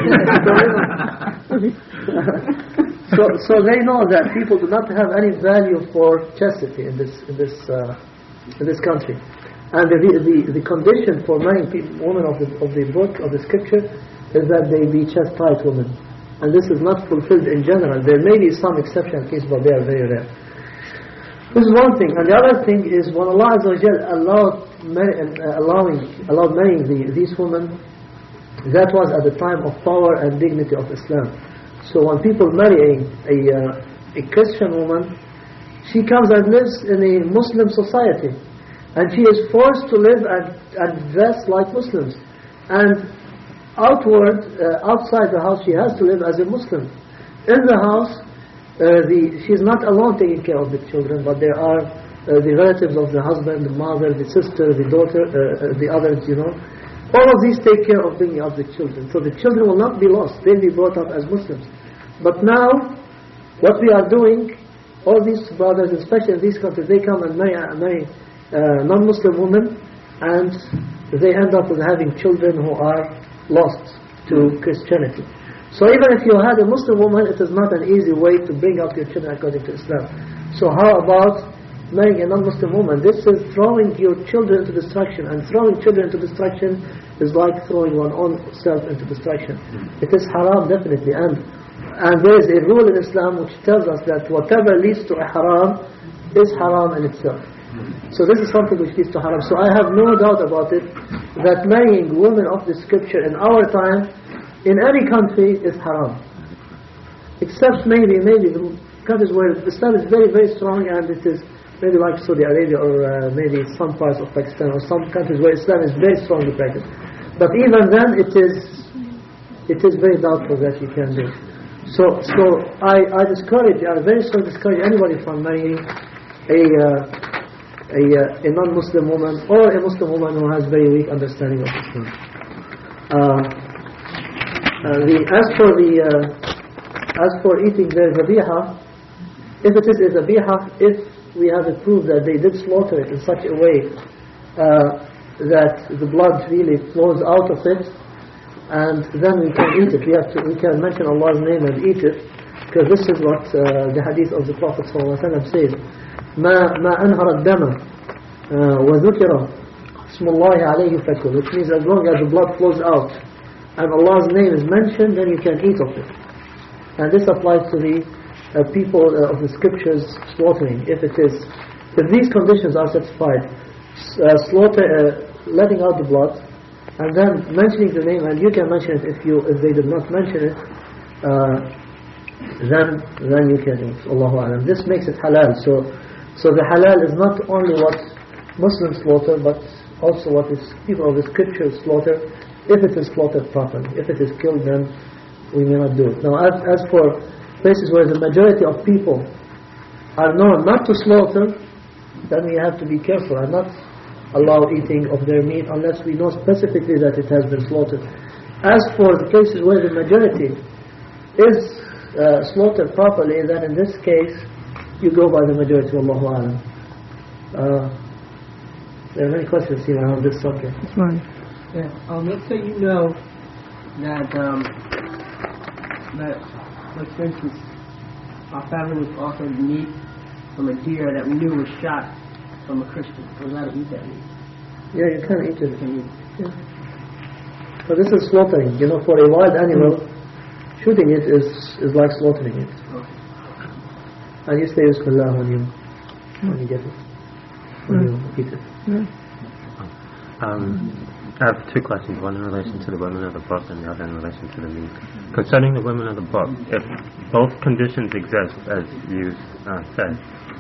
S1: so, so they know that people do not have any value for chastity in this, in this, uh, in this country. And the, the, the condition for marrying women of the, of the book, of the scripture, is that they be chastite women. And this is not fulfilled in general. There may be some exception cases, but they are very rare. This is one thing. And the other thing is, when Allah Azza wa Jal allowed, uh, allowing, allowed marrying the, these women, that was at the time of power and dignity of Islam. So when people marry a, a, uh, a Christian woman, she comes and lives in a Muslim society. And she is forced to live and, and dress like Muslims. And outward, uh, outside the house, she has to live as a Muslim. In the house, uh, the, she is not alone taking care of the children, but there are uh, the relatives of the husband, the mother, the sister, the daughter, uh, uh, the others, you know. All of these take care of bringing up the children. So the children will not be lost. They'll be brought up as Muslims. But now, what we are doing, all these brothers, especially in these countries, they come and marry, uh, marry uh, non-Muslim women, and they end up with having children who are lost to Christianity. So even if you had a Muslim woman, it is not an easy way to bring up your children according to Islam. So how about marrying a non-Muslim woman? This is throwing your children into destruction, and throwing children into destruction is like throwing one's own self into destruction. It is haram, definitely. And and there is a rule in Islam which tells us that whatever leads to a haram is haram in itself. So this is something which leads to haram. So I have no doubt about it, that marrying women of the scripture in our time, in any country, is haram. Except maybe, maybe the countries where Islam is very, very strong, and it is maybe like Saudi Arabia, or uh, maybe some parts of Pakistan, or some countries where Islam is very strongly practiced. But even then, it is it is very doubtful that you can do. So, so I, I discourage, I very sorry discourage anybody from marrying a uh, a, uh, a non-Muslim woman or a Muslim woman who has very weak understanding of Islam. Uh, uh, the, as for the uh, as for eating their zabiha, if it is a zabiha, if we have it proved that they did slaughter it in such a way uh, that the blood really flows out of it, and then we can eat it. We have to, we can mention Allah's name and eat it, because this is what uh, the hadith of the Prophet ﷺ says: "Ma ma anhara ad-dama wa dhukira ismullahi alayhi fakul," which means as long as the blood flows out and Allah's name is mentioned, then you can eat of it. And this applies to the uh, people uh, of the scriptures slaughtering. If it is, if these conditions are satisfied, uh, slaughter, uh, letting out the blood, and then mentioning the name, and you can mention it if you if they did not mention it, uh, then then you can eat. Allahu A'lam. This makes it halal. So so the halal is not only what Muslims slaughter, but also what is people of the scriptures slaughter, if it is slaughtered properly. If it is killed, then we may not do it. Now, as as for places where the majority of people are known not to slaughter, then we have to be careful and not allow eating of their meat unless we know specifically that it has been slaughtered. As for the places where the majority is uh, slaughtered properly, then in this case you go by the majority. Wallahu a'lam. Uh, there are many questions here around this subject.
S3: That's right.
S6: Yeah. Um, let's say you know that um, that, like for instance, our family was offered meat from a deer that we knew was shot from a Christian. We're allowed to eat that meat.
S1: Yeah, you can eat it.
S6: You can eat it.
S1: Yeah. But this is slaughtering. You know, for a wild animal, mm. shooting it is is like slaughtering it.
S6: Okay.
S1: And you say Bismillah when you when you get it, when mm. you eat it.
S3: Yeah.
S7: Um, I have two questions, one in relation to the women of the book and the other in relation to the meat. Concerning the women of the book, if both conditions exist, as you uh, said,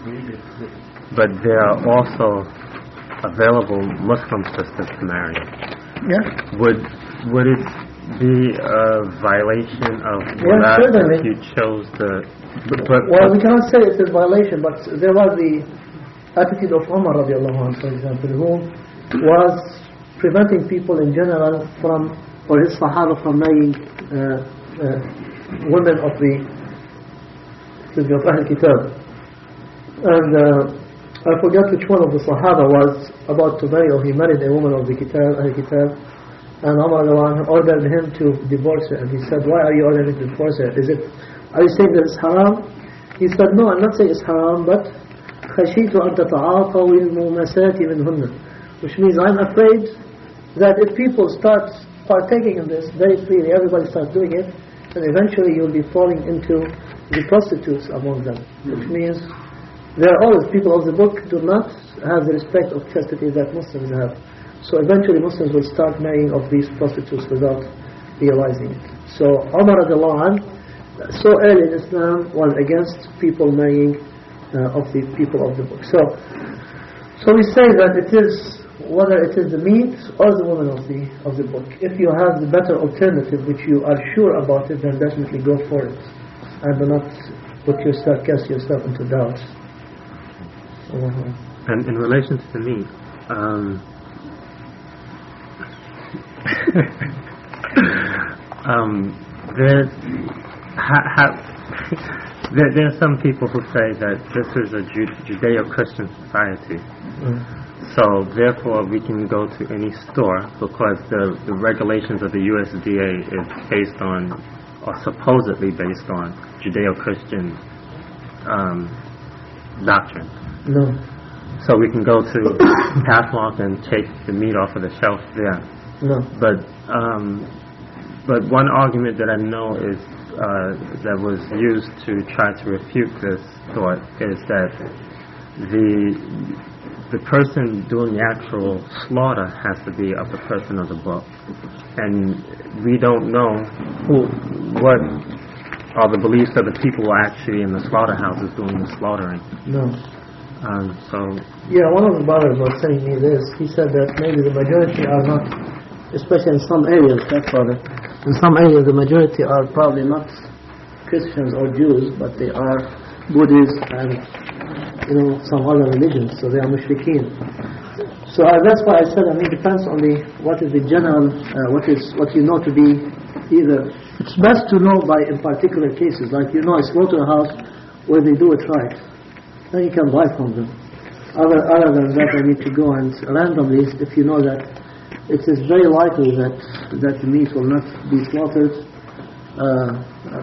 S7: but there are also available Muslim sisters to marry,
S1: Yeah.
S7: would would it be a violation of
S1: Yeah,
S7: that
S1: certainly.
S7: if you chose the... But, but,
S1: Well, we cannot say it's a violation, but there was the attitude of Umar radiallahu anhu, for example, who was preventing people in general from, or his Sahaba from marrying uh, uh, women of the excuse me, of Ahl Kitab. And uh, I forgot which one of the Sahaba was about to marry, or he married a woman of the Kitab, Ahl Kitab, and Umar ordered him to divorce her. And he said, "Why are you ordering him to divorce her? Is it, are you saying that it's haram?" He said, "No, I'm not saying it's haram, but خشيت أن تتعاطوا المماسات منهن," which means I'm afraid that if people start partaking in this very freely, everybody starts doing it, then eventually you'll be falling into the prostitutes among them. Which means there are always people of the book do not have the respect of chastity that Muslims have. So eventually Muslims will start marrying of these prostitutes without realizing it. So Umar radiallahu anh, so early in Islam, was against people marrying uh, of the people of the book. So, so we say that it is, whether it is the meat or the woman of the of the book. If you have the better alternative, which you are sure about it, then definitely go for it, and do not put yourself, cast yourself into doubt. Uh-huh.
S7: And in relation to the meat, um, um, there's ha, ha, there, there are some people who say that this is a Ju- Judeo-Christian society.
S1: Mm.
S7: So therefore we can go to any store because the, the regulations of the U S D A is based on, or supposedly based on, Judeo-Christian um, doctrine.
S1: No.
S7: So we can go to Pathmark and take the meat off of the shelf there.
S1: No.
S7: But um, but one argument that I know is uh, that was used to try to refute this thought is that the the person doing the actual slaughter has to be of the person of the book, and we don't know who, what are the beliefs of the people who are actually in the slaughterhouses doing the slaughtering.
S1: No.
S7: Um, so
S1: Yeah, one of the brothers was telling me this. He said that maybe the majority are not, especially in some areas, that father, in some areas the majority are probably not Christians or Jews, but they are Buddhists and, you know, some other religions, so they are mushrikeen. So uh, that's why I said, I mean, it depends on the, what is the general, uh, what is, what you know to be either. It's best to know by in particular cases, like you know a slaughterhouse where they do it right, then you can buy from them. Other, other than that, I need to go and randomly, if you know that it is very likely that that the meat will not be slaughtered, uh,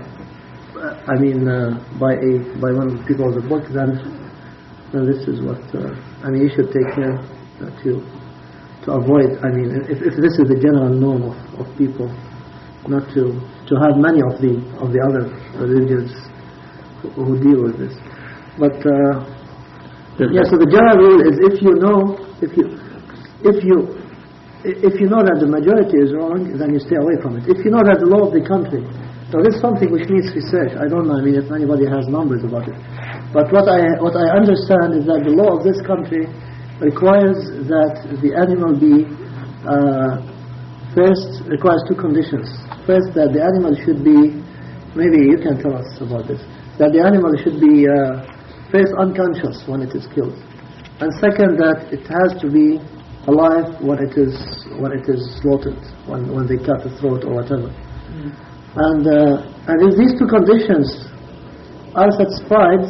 S1: uh, I mean, uh, by a by one of the people of the book, then, then this is what, uh, I mean, you should take care uh, to to avoid, I mean, if, if this is the general norm of, of people, not to, to have many of the of the other religions who, who deal with this. But, uh, yeah, so the general rule is if you know, if you, if you, if you know that the majority is wrong, then you stay away from it. If you know that the law of the country, so this is something which needs research. I don't know, I mean, if anybody has numbers about it. But what I, what I understand is that the law of this country requires that the animal be, uh, first, requires two conditions. First, that the animal should be, maybe you can tell us about this, that the animal should be, uh, first unconscious when it is killed, and second that it has to be alive when it is when it is slaughtered, when when they cut the throat or whatever. Mm. And uh, and if these two conditions are satisfied,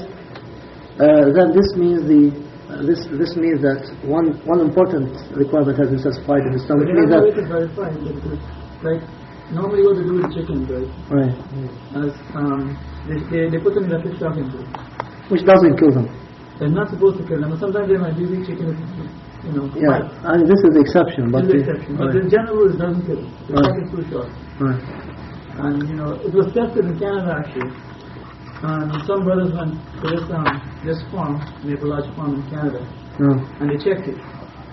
S1: uh, then this means the uh, this this means that one one important requirement has been satisfied in Islam.
S3: But
S1: Which means that
S3: way to verify it, like normally what they do with chickens, right?
S1: Right.
S3: As um, they, they they put them in a fish stocking pool,
S1: which doesn't kill them.
S3: they're not supposed to kill them. But sometimes they might do the chicken, you know.
S1: Yeah, I mean, this is the exception. But
S3: the
S1: the
S3: exception.
S1: right.
S3: But the general rule is doesn't kill them. The
S1: Right.
S3: stocking pool shot.
S1: Right.
S3: And you know, it was tested in Canada actually. And some brothers went to this um, this farm, Maple Lodge Farm in Canada,
S1: No.
S3: and they checked it.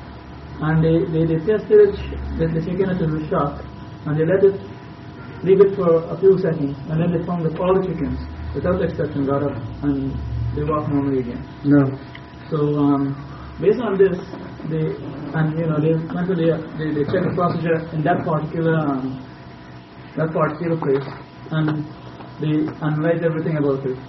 S3: And they, they, they tested it, the, the chicken until it was shocked, and they let it, leave it for a few seconds, and then they found that all the chickens, without exception, got up and they walked normally again.
S1: No.
S3: So um, based on this, they, and you know, they went to the, they, they checked the procedure in that particular, um, that particular place, and they analyzed everything about it,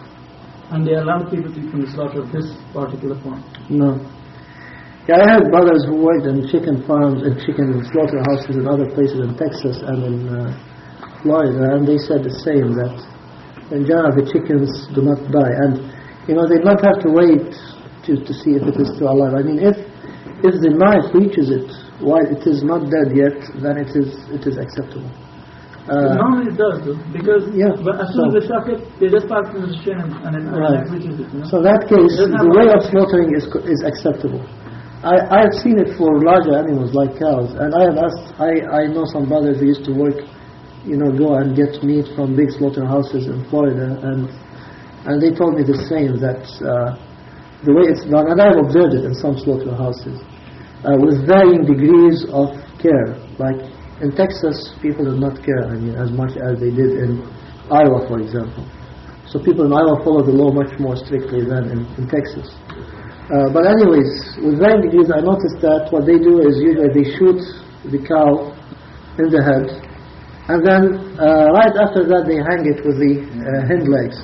S3: and they allowed people to eat from the slaughter of this particular farm.
S1: No. Yeah, I had brothers who worked in chicken farms and chicken slaughterhouses in other places in Texas and in uh, Florida, and they said the same, that in general the chickens do not die, and you know they not have to wait to, to see if it is still alive. I mean, if if the knife reaches it while it is not dead yet, then it is it is acceptable. Uh,
S3: Normally it does, though, because
S1: yeah,
S3: but as soon
S1: so,
S3: as they shock it, they just pass through the shin and, and then
S1: right.
S3: and reaches it. You know?
S1: So in that case,
S3: It doesn't
S1: the
S3: have
S1: way
S3: a-
S1: of slaughtering is co- is acceptable. I, I have seen it for larger animals like cows, and I have asked. I, I know some brothers who used to work, you know, go and get meat from big slaughterhouses in Florida, and and they told me the same, that uh, the way it's done, and I have observed it in some slaughterhouses, uh, with varying degrees of care. Like in Texas, people did not care, I mean, as much as they did in Iowa, for example. So people in Iowa follow the law much more strictly than in, in Texas. Uh, but anyways, with varying degrees, I noticed that what they do is usually they shoot the cow in the head, and then uh, right after that they hang it with the uh, hind legs.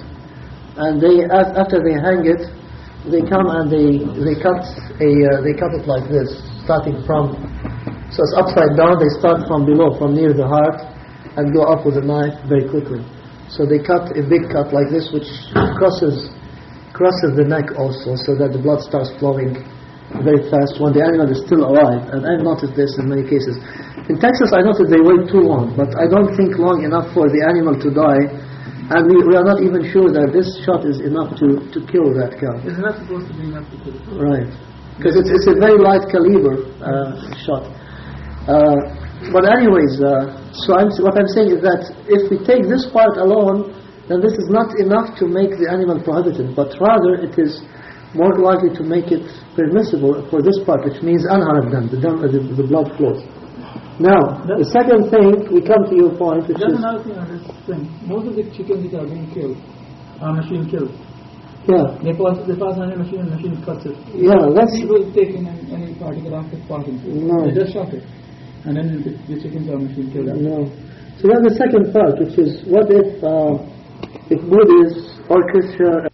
S1: And they, as, after they hang it, they come and they they cut a uh, they cut it like this, starting from, so it's upside down. They start from below, from near the heart, and go up with a knife very quickly. So they cut a big cut like this, which crosses crosses the neck also, so that the blood starts flowing very fast when the animal is still alive. And I've noticed this in many cases. In Texas, I noticed they wait too long, but I don't think long enough for the animal to die. And we, we are not even sure that this shot is enough to, to kill that cow.
S3: It's not supposed to be enough to kill it.
S1: Right. Because it's, it's a very light caliber uh, shot. Uh, but anyways, uh, so I'm, what I'm saying is that if we take this part alone, then this is not enough to make the animal prohibited, but rather it is more likely to make it permissible for this part, which means anharab dam, the, dam, the, the blood flows. Now, the second thing, we come to your point, which
S3: There's
S1: is...
S3: another thing on this thing. Most of the chickens that are being killed are machine killed.
S1: Yeah,
S3: They pass, they pass on a machine and the machine cuts it.
S1: yeah, that's...
S3: People take in any, any particle after parting.
S1: No.
S3: They just shock it. And then the, the chickens are machine killed.
S1: No. So that's the second part, which is, what if uh, if Buddhists or Christian